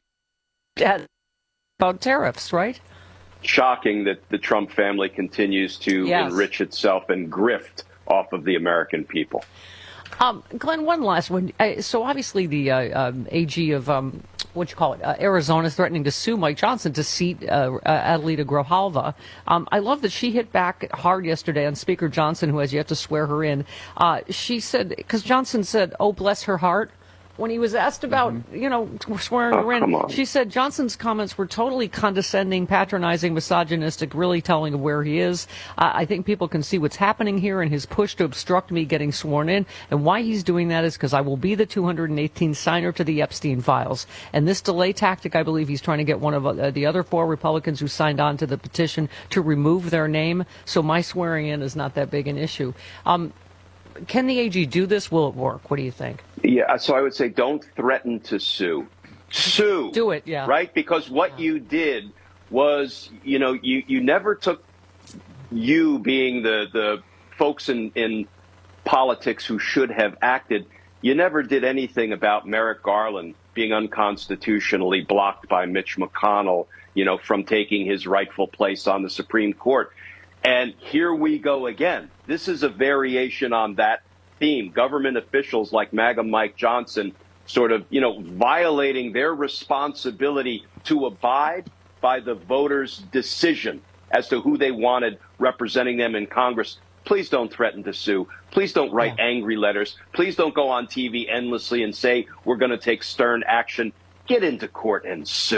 about tariffs, right? Shocking that the Trump family continues to yes. enrich itself and grift off of the American people. Um, Glenn, one last one. Uh, so obviously the uh, um, A G of, um, what you call it, uh, Arizona is threatening to sue Mike Johnson to seat uh, uh, Adelita Grijalva. Um, I love that she hit back hard yesterday on Speaker Johnson, who has yet to swear her in. Uh, she said, because Johnson said, oh, bless her heart. When he was asked about, mm-hmm. you know, swearing her oh, in, she said Johnson's comments were totally condescending, patronizing, misogynistic, really telling of where he is. Uh, I think people can see what's happening here in his push to obstruct me getting sworn in. And why he's doing that is because I will be the two hundred eighteenth signer to the Epstein files. And this delay tactic, I believe he's trying to get one of uh, the other four Republicans who signed on to the petition to remove their name. So my swearing in is not that big an issue. Um, Can the A G do this? Will it work? What do you think? Yeah, so I would say don't threaten to sue. Sue. Do it, yeah. Right? Because what you did was, you know, you, you never took you being the, the folks in, in politics who should have acted. You never did anything about Merrick Garland being unconstitutionally blocked by Mitch McConnell, you know, from taking his rightful place on the Supreme Court. And here we go again. This is a variation on that theme. Government officials like MAGA Mike Johnson sort of, you know, violating their responsibility to abide by the voters' decision as to who they wanted representing them in Congress. Please don't threaten to sue. Please don't write yeah. angry letters. Please don't go on T V endlessly and say we're going to take stern action. Get into court and sue.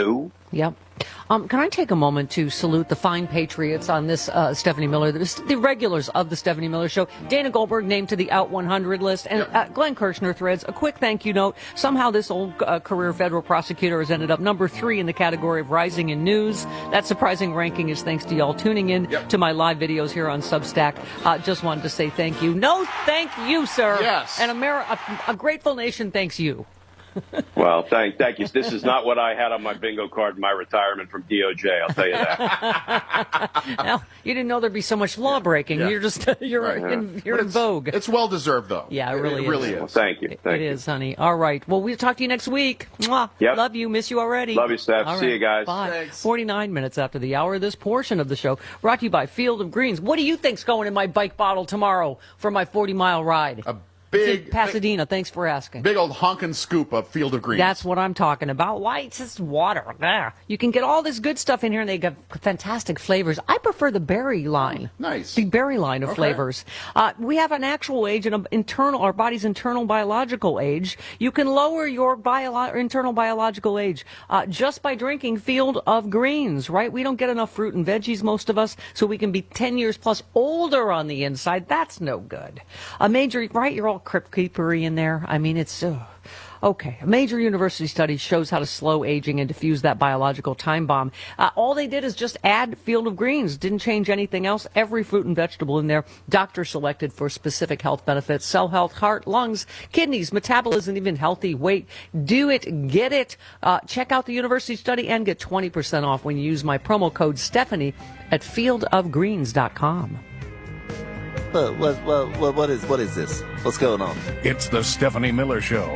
Yep. Um, can I take a moment to salute the fine patriots on this, uh, Stephanie Miller, the, the regulars of the Stephanie Miller Show. Dana Goldberg named to the Out one hundred list, and uh, Glenn Kirshner threads a quick thank you note. Somehow this old uh, career federal prosecutor has ended up number three in the category of rising in news. That surprising ranking is thanks to y'all tuning in yep. to my live videos here on Substack. Uh, just wanted to say thank you. No, thank you, sir. Yes. And Ameri- a, a grateful nation thanks you. Well, thank, thank you. This is not what I had on my bingo card in my retirement from D O J. I'll tell you that. Well, you didn't know there'd be so much law breaking. Yeah. You're just you're right. in, you're in it's, vogue. It's well deserved, though. Yeah, it really it, is. It really is. Well, thank you. Thank it you. is, honey. All right. Well, we'll talk to you next week. Mwah. Yep. Love you. Miss you already. Love you, Steph. All See right. you guys. Bye. Thanks. forty-nine minutes after the hour, this portion of the show brought to you by Field of Greens. What do you think's going in my bike bottle tomorrow for my forty-mile ride? A big it's Pasadena. Big, thanks for asking. Big old honkin' scoop of Field of Greens. That's what I'm talking about. Why? It's just water. There. You can get all this good stuff in here, and they got fantastic flavors. I prefer the berry line. Oh, nice. The berry line of okay. flavors. Uh, we have an actual age and an internal, our body's internal biological age. You can lower your bio- internal biological age uh, just by drinking Field of Greens, right? We don't get enough fruit and veggies, most of us, so we can be ten years plus older on the inside. That's no good. A major, right? You're all crypt keepery in there. I mean, it's uh, okay. A major university study shows how to slow aging and diffuse that biological time bomb. Uh, all they did is just add Field of Greens. Didn't change anything else. Every fruit and vegetable in there, doctor selected for specific health benefits: cell health, heart, lungs, kidneys, metabolism, even healthy weight. Do it. Get it. Uh, check out the university study and get twenty percent off when you use my promo code Stephanie at field of greens dot com. What, what, what, what is what is this? What's going on? It's the Stephanie Miller Show.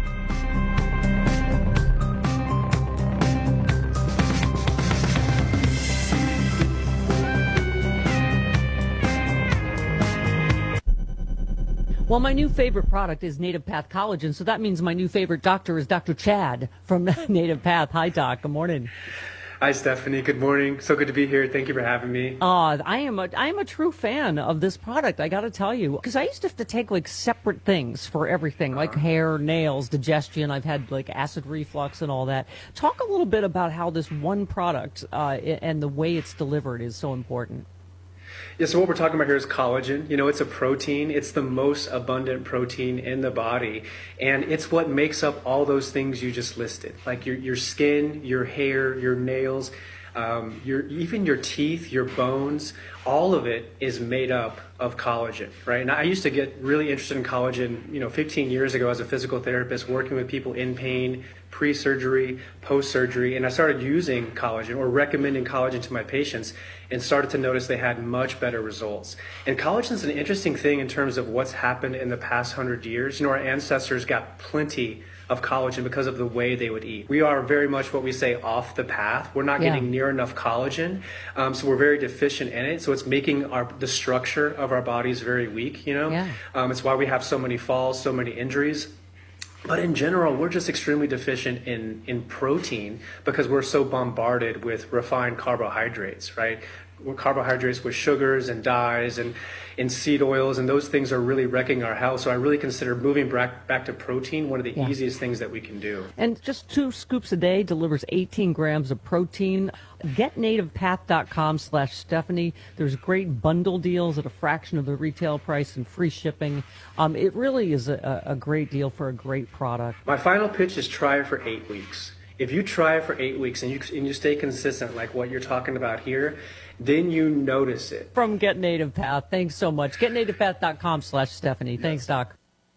Well, my new favorite product is Native Path Collagen, so that means my new favorite doctor is Doctor Chad from Native Path. Hi, Doc. Good morning. Hi, Stephanie. Good morning. So good to be here. Thank you for having me. Uh, I am a I am a true fan of this product, I got to tell you, because I used to have to take like separate things for everything, like uh-huh. hair, nails, digestion. I've had like acid reflux and all that. Talk a little bit about how this one product uh, and the way it's delivered is so important. Yeah, so what we're talking about here is collagen. You know, it's a protein. It's the most abundant protein in the body. And it's what makes up all those things you just listed, like your, your skin, your hair, your nails, um, your even your teeth, your bones. All of it is made up of collagen, right? And I used to get really interested in collagen, you know, fifteen years ago as a physical therapist, working with people in pain, pre-surgery, post-surgery, and I started using collagen or recommending collagen to my patients and started to notice they had much better results. And collagen is an interesting thing in terms of what's happened in the past hundred years. You know, our ancestors got plenty of collagen because of the way they would eat. We are very much what we say off the path. We're not yeah. getting near enough collagen, um, so we're very deficient in it. So it's making our the structure of our bodies very weak, you know? Yeah. Um, it's why we have so many falls, so many injuries. But in general, we're just extremely deficient in, in protein because we're so bombarded with refined carbohydrates, right? Carbohydrates with sugars and dyes and, and seed oils, and those things are really wrecking our health. So I really consider moving back, back to protein one of the yeah. easiest things that we can do. And just two scoops a day delivers eighteen grams of protein. Get native path dot com slash Stephanie. There's great bundle deals at a fraction of the retail price and free shipping. Um, it really is a, a great deal for a great product. My final pitch is try it for eight weeks. If you try it for eight weeks and you and you stay consistent like what you're talking about here, then you notice it. From Get Native Path, thanks so much. get native path dot com slash Stephanie. Yes. Thanks, Doc.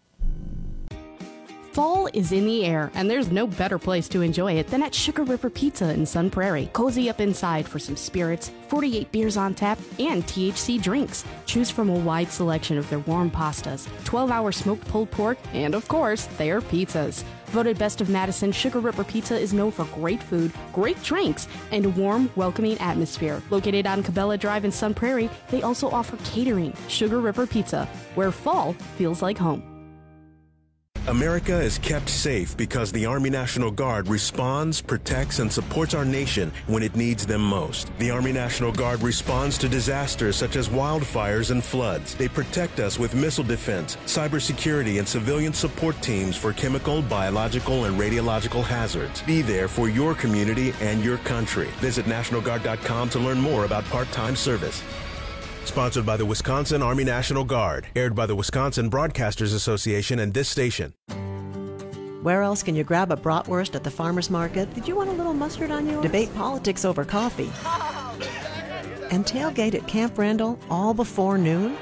Fall is in the air, and there's no better place to enjoy it than at Sugar Ripper Pizza in Sun Prairie. Cozy up inside for some spirits, forty-eight beers on tap, and T H C drinks. Choose from a wide selection of their warm pastas, twelve-hour smoked pulled pork, and of course, their pizzas. Voted Best of Madison, Sugar Ripper Pizza is known for great food, great drinks, and a warm, welcoming atmosphere. Located on Cabela Drive in Sun Prairie, they also offer catering. Sugar Ripper Pizza, where fall feels like home. America is kept safe because the Army National Guard responds, protects, and supports our nation when it needs them most. The Army National Guard responds to disasters such as wildfires and floods. They protect us with missile defense, cybersecurity, and civilian support teams for chemical, biological, and radiological hazards. Be there for your community and your country. Visit National Guard dot com to learn more about part-time service. Sponsored by the Wisconsin Army National Guard. Aired by the Wisconsin Broadcasters Association and this station. Where else can you grab a bratwurst at the farmer's market? Did you want a little mustard on yours? Debate politics over coffee. And tailgate at Camp Randall all before noon?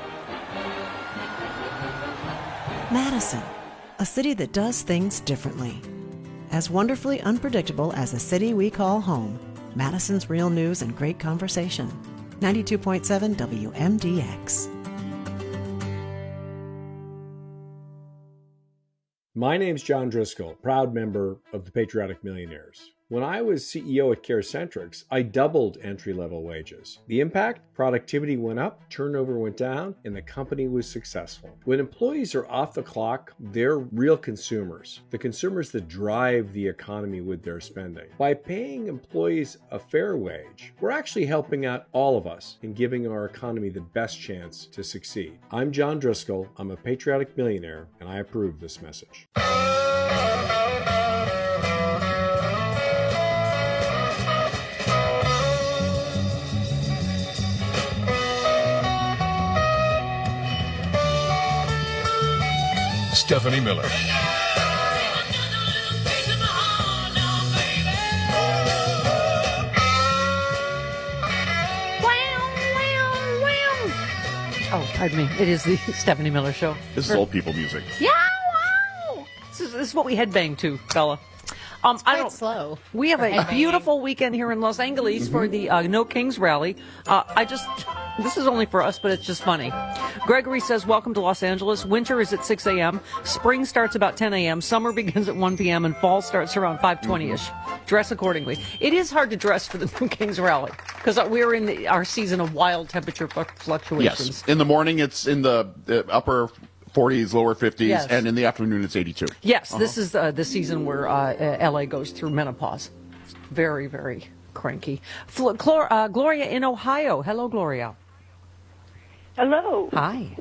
Madison, a city that does things differently. As wonderfully unpredictable as the city we call home, Madison's real news and great conversation. ninety-two point seven W M D X. My name's John Driscoll, proud member of the Patriotic Millionaires. When I was C E O at CareCentrix, I doubled entry-level wages. The impact? Productivity went up, turnover went down, and the company was successful. When employees are off the clock, they're real consumers, the consumers that drive the economy with their spending. By paying employees a fair wage, we're actually helping out all of us and giving our economy the best chance to succeed. I'm John Driscoll, I'm a patriotic millionaire, and I approve this message. Stephanie Miller. Oh, pardon me. It is the Stephanie Miller Show. This is old people music. Yeah, wow! This is, this is what we headbang to, Bella. Um, it's quite I don't, slow. We have a headbanging. beautiful weekend here in Los Angeles mm-hmm. for the uh, No Kings rally. Uh, I just, this is only for us, but it's just funny. Gregory says, welcome to Los Angeles. Winter is at six a.m. Spring starts about ten a.m. Summer begins at one p.m. and fall starts around five twenty-ish. Mm-hmm. Dress accordingly. It is hard to dress for the No Kings rally because we're in the, our season of wild temperature fluctuations. Yes. In the morning, it's in the, the upper forties, lower fifties, yes. and in the afternoon it's eighty-two. Yes, uh-huh. this is uh, the season where uh, L A goes through menopause. It's very, very cranky. Fl- Clor- uh, Gloria in Ohio. Hello, Gloria. Hello. Hi.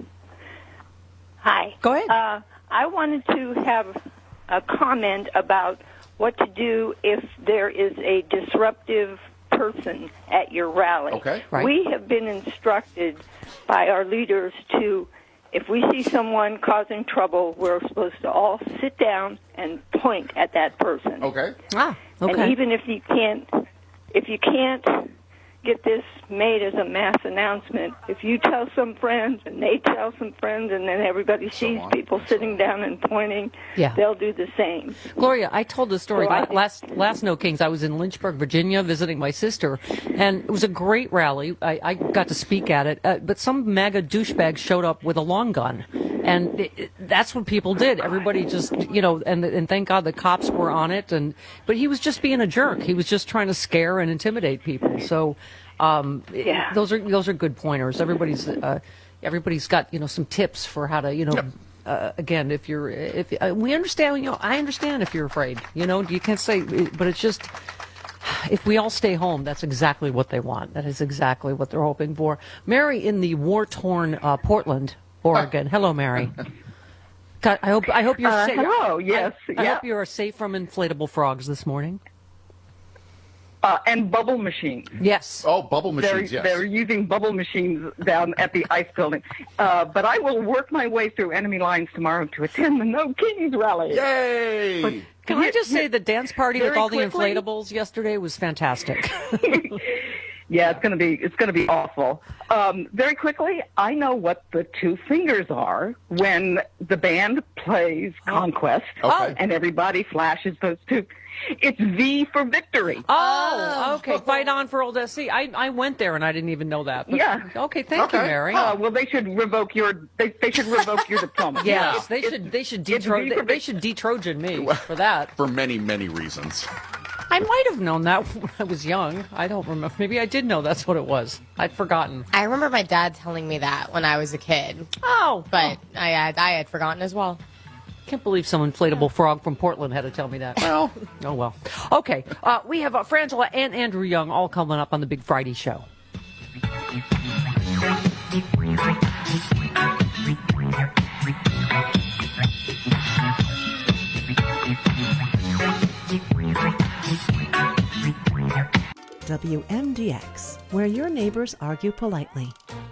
Hi. Go ahead. Uh, I wanted to have a comment about what to do if there is a disruptive person at your rally. Okay. Right. We have been instructed by our leaders to, if we see someone causing trouble, we're supposed to all sit down and point at that person. Okay. Ah, okay. And even if you can't, if you can't get this made as a mass announcement, if you tell some friends and they tell some friends and then everybody sees so people sitting down and pointing, yeah. they'll do the same. Gloria, I told the story so la- last last No Kings. I was in Lynchburg, Virginia, visiting my sister, and it was a great rally. I, I got to speak at it, uh, but some MAGA douchebag showed up with a long gun. And it, it, that's what people did. Everybody just, you know, and and thank God the cops were on it. And but he was just being a jerk. He was just trying to scare and intimidate people. So, um, yeah. it, those are those are good pointers. Everybody's uh, everybody's got you know some tips for how to you know. Yep. Uh, again, if you're if uh, we understand, you know, I understand if you're afraid. You know, you can't say, but it's just. If we all stay home, that's exactly what they want. That is exactly what they're hoping for. Mary in the war-torn uh, Portland, Oregon. Hello, Mary. God, I hope I hope you're uh, safe. Hello. Yes. I, I yeah. hope you are safe from inflatable frogs this morning. Uh, and bubble machines. Yes. Oh, bubble machines. They're, yes. they're using bubble machines down at the ice building. Uh, but I will work my way through enemy lines tomorrow to attend the No Kings rally. Yay! But, Can I just say the dance party with all the quickly, inflatables yesterday was fantastic. Yeah, it's gonna be it's gonna be awful. Um, very quickly, I know what the two fingers are when the band plays Conquest, Okay. and everybody flashes those two. It's V for victory. Oh, okay. Fight on for old S C. I I went there and I didn't even know that. But, yeah. Okay. Thank okay. you, Mary. Uh, well, they should revoke your. They, they should revoke your diploma. Yes, It's- they it's- should. They should it's detro- V they, for they vic- should de-Trojan me for that. For many, many reasons. I might have known that when I was young. I don't remember. Maybe I did know that's what it was. I'd forgotten. I remember my dad telling me that when I was a kid. Oh, but I had I had forgotten as well. Can't believe some inflatable frog from Portland had to tell me that. Well, oh well. Okay, uh, we have uh, Frangela and Andrew Young all coming up on the Big Friday show. W M D X, where your neighbors argue politely.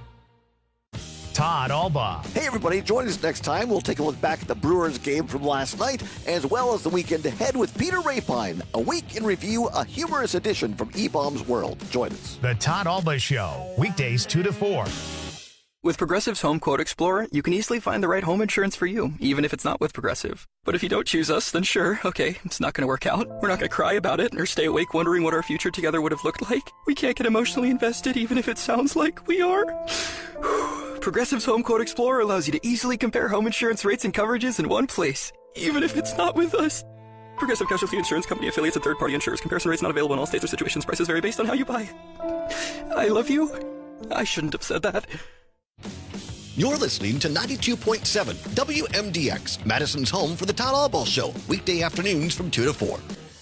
Todd Albaugh. Hey, everybody. Join us next time. We'll take a look back at the Brewers game from last night, as well as the weekend ahead with Peter Rapine. A week in review, a humorous edition from E-Bomb's World. Join us. The Todd Albaugh Show, weekdays two to four. With Progressive's Home Quote Explorer, you can easily find the right home insurance for you, even if it's not with Progressive. But if you don't choose us, then sure, okay, it's not going to work out. We're not going to cry about it or stay awake wondering what our future together would have looked like. We can't get emotionally invested, even if it sounds like we are. Progressive's Home Quote Explorer allows you to easily compare home insurance rates and coverages in one place, even if it's not with us. Progressive Casualty Insurance Company affiliates and third-party insurers. Comparison rates not available in all states or situations. Prices vary based on how you buy. I love you. I shouldn't have said that. You're listening to ninety-two point seven W M D X, Madison's home for the Todd Albaugh Show, weekday afternoons from two to four.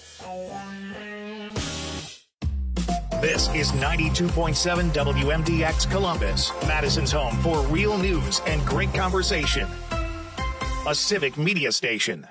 This is ninety-two point seven W M D X Columbus, Madison's home for real news and great conversation. A civic media station.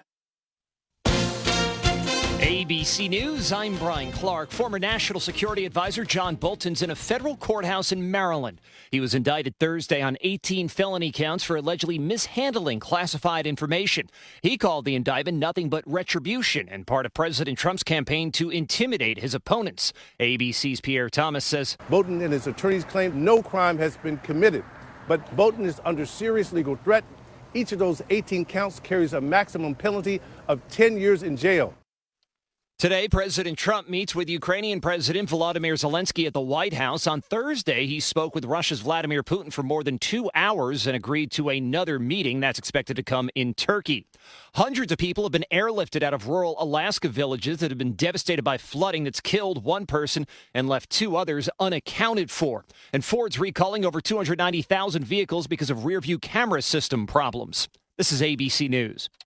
A B C News, I'm Brian Clark. Former National Security Advisor John Bolton's in a federal courthouse in Maryland. He was indicted Thursday on eighteen felony counts for allegedly mishandling classified information. He called the indictment nothing but retribution and part of President Trump's campaign to intimidate his opponents. A B C's Pierre Thomas says Bolton and his attorneys claim no crime has been committed, but Bolton is under serious legal threat. Each of those eighteen counts carries a maximum penalty of ten years in jail. Today, President Trump meets with Ukrainian President Volodymyr Zelensky at the White House. On Thursday, he spoke with Russia's Vladimir Putin for more than two hours and agreed to another meeting that's expected to come in Turkey. Hundreds of people have been airlifted out of rural Alaska villages that have been devastated by flooding that's killed one person and left two others unaccounted for. And Ford's recalling over two hundred ninety thousand vehicles because of rear-view camera system problems. This is A B C News.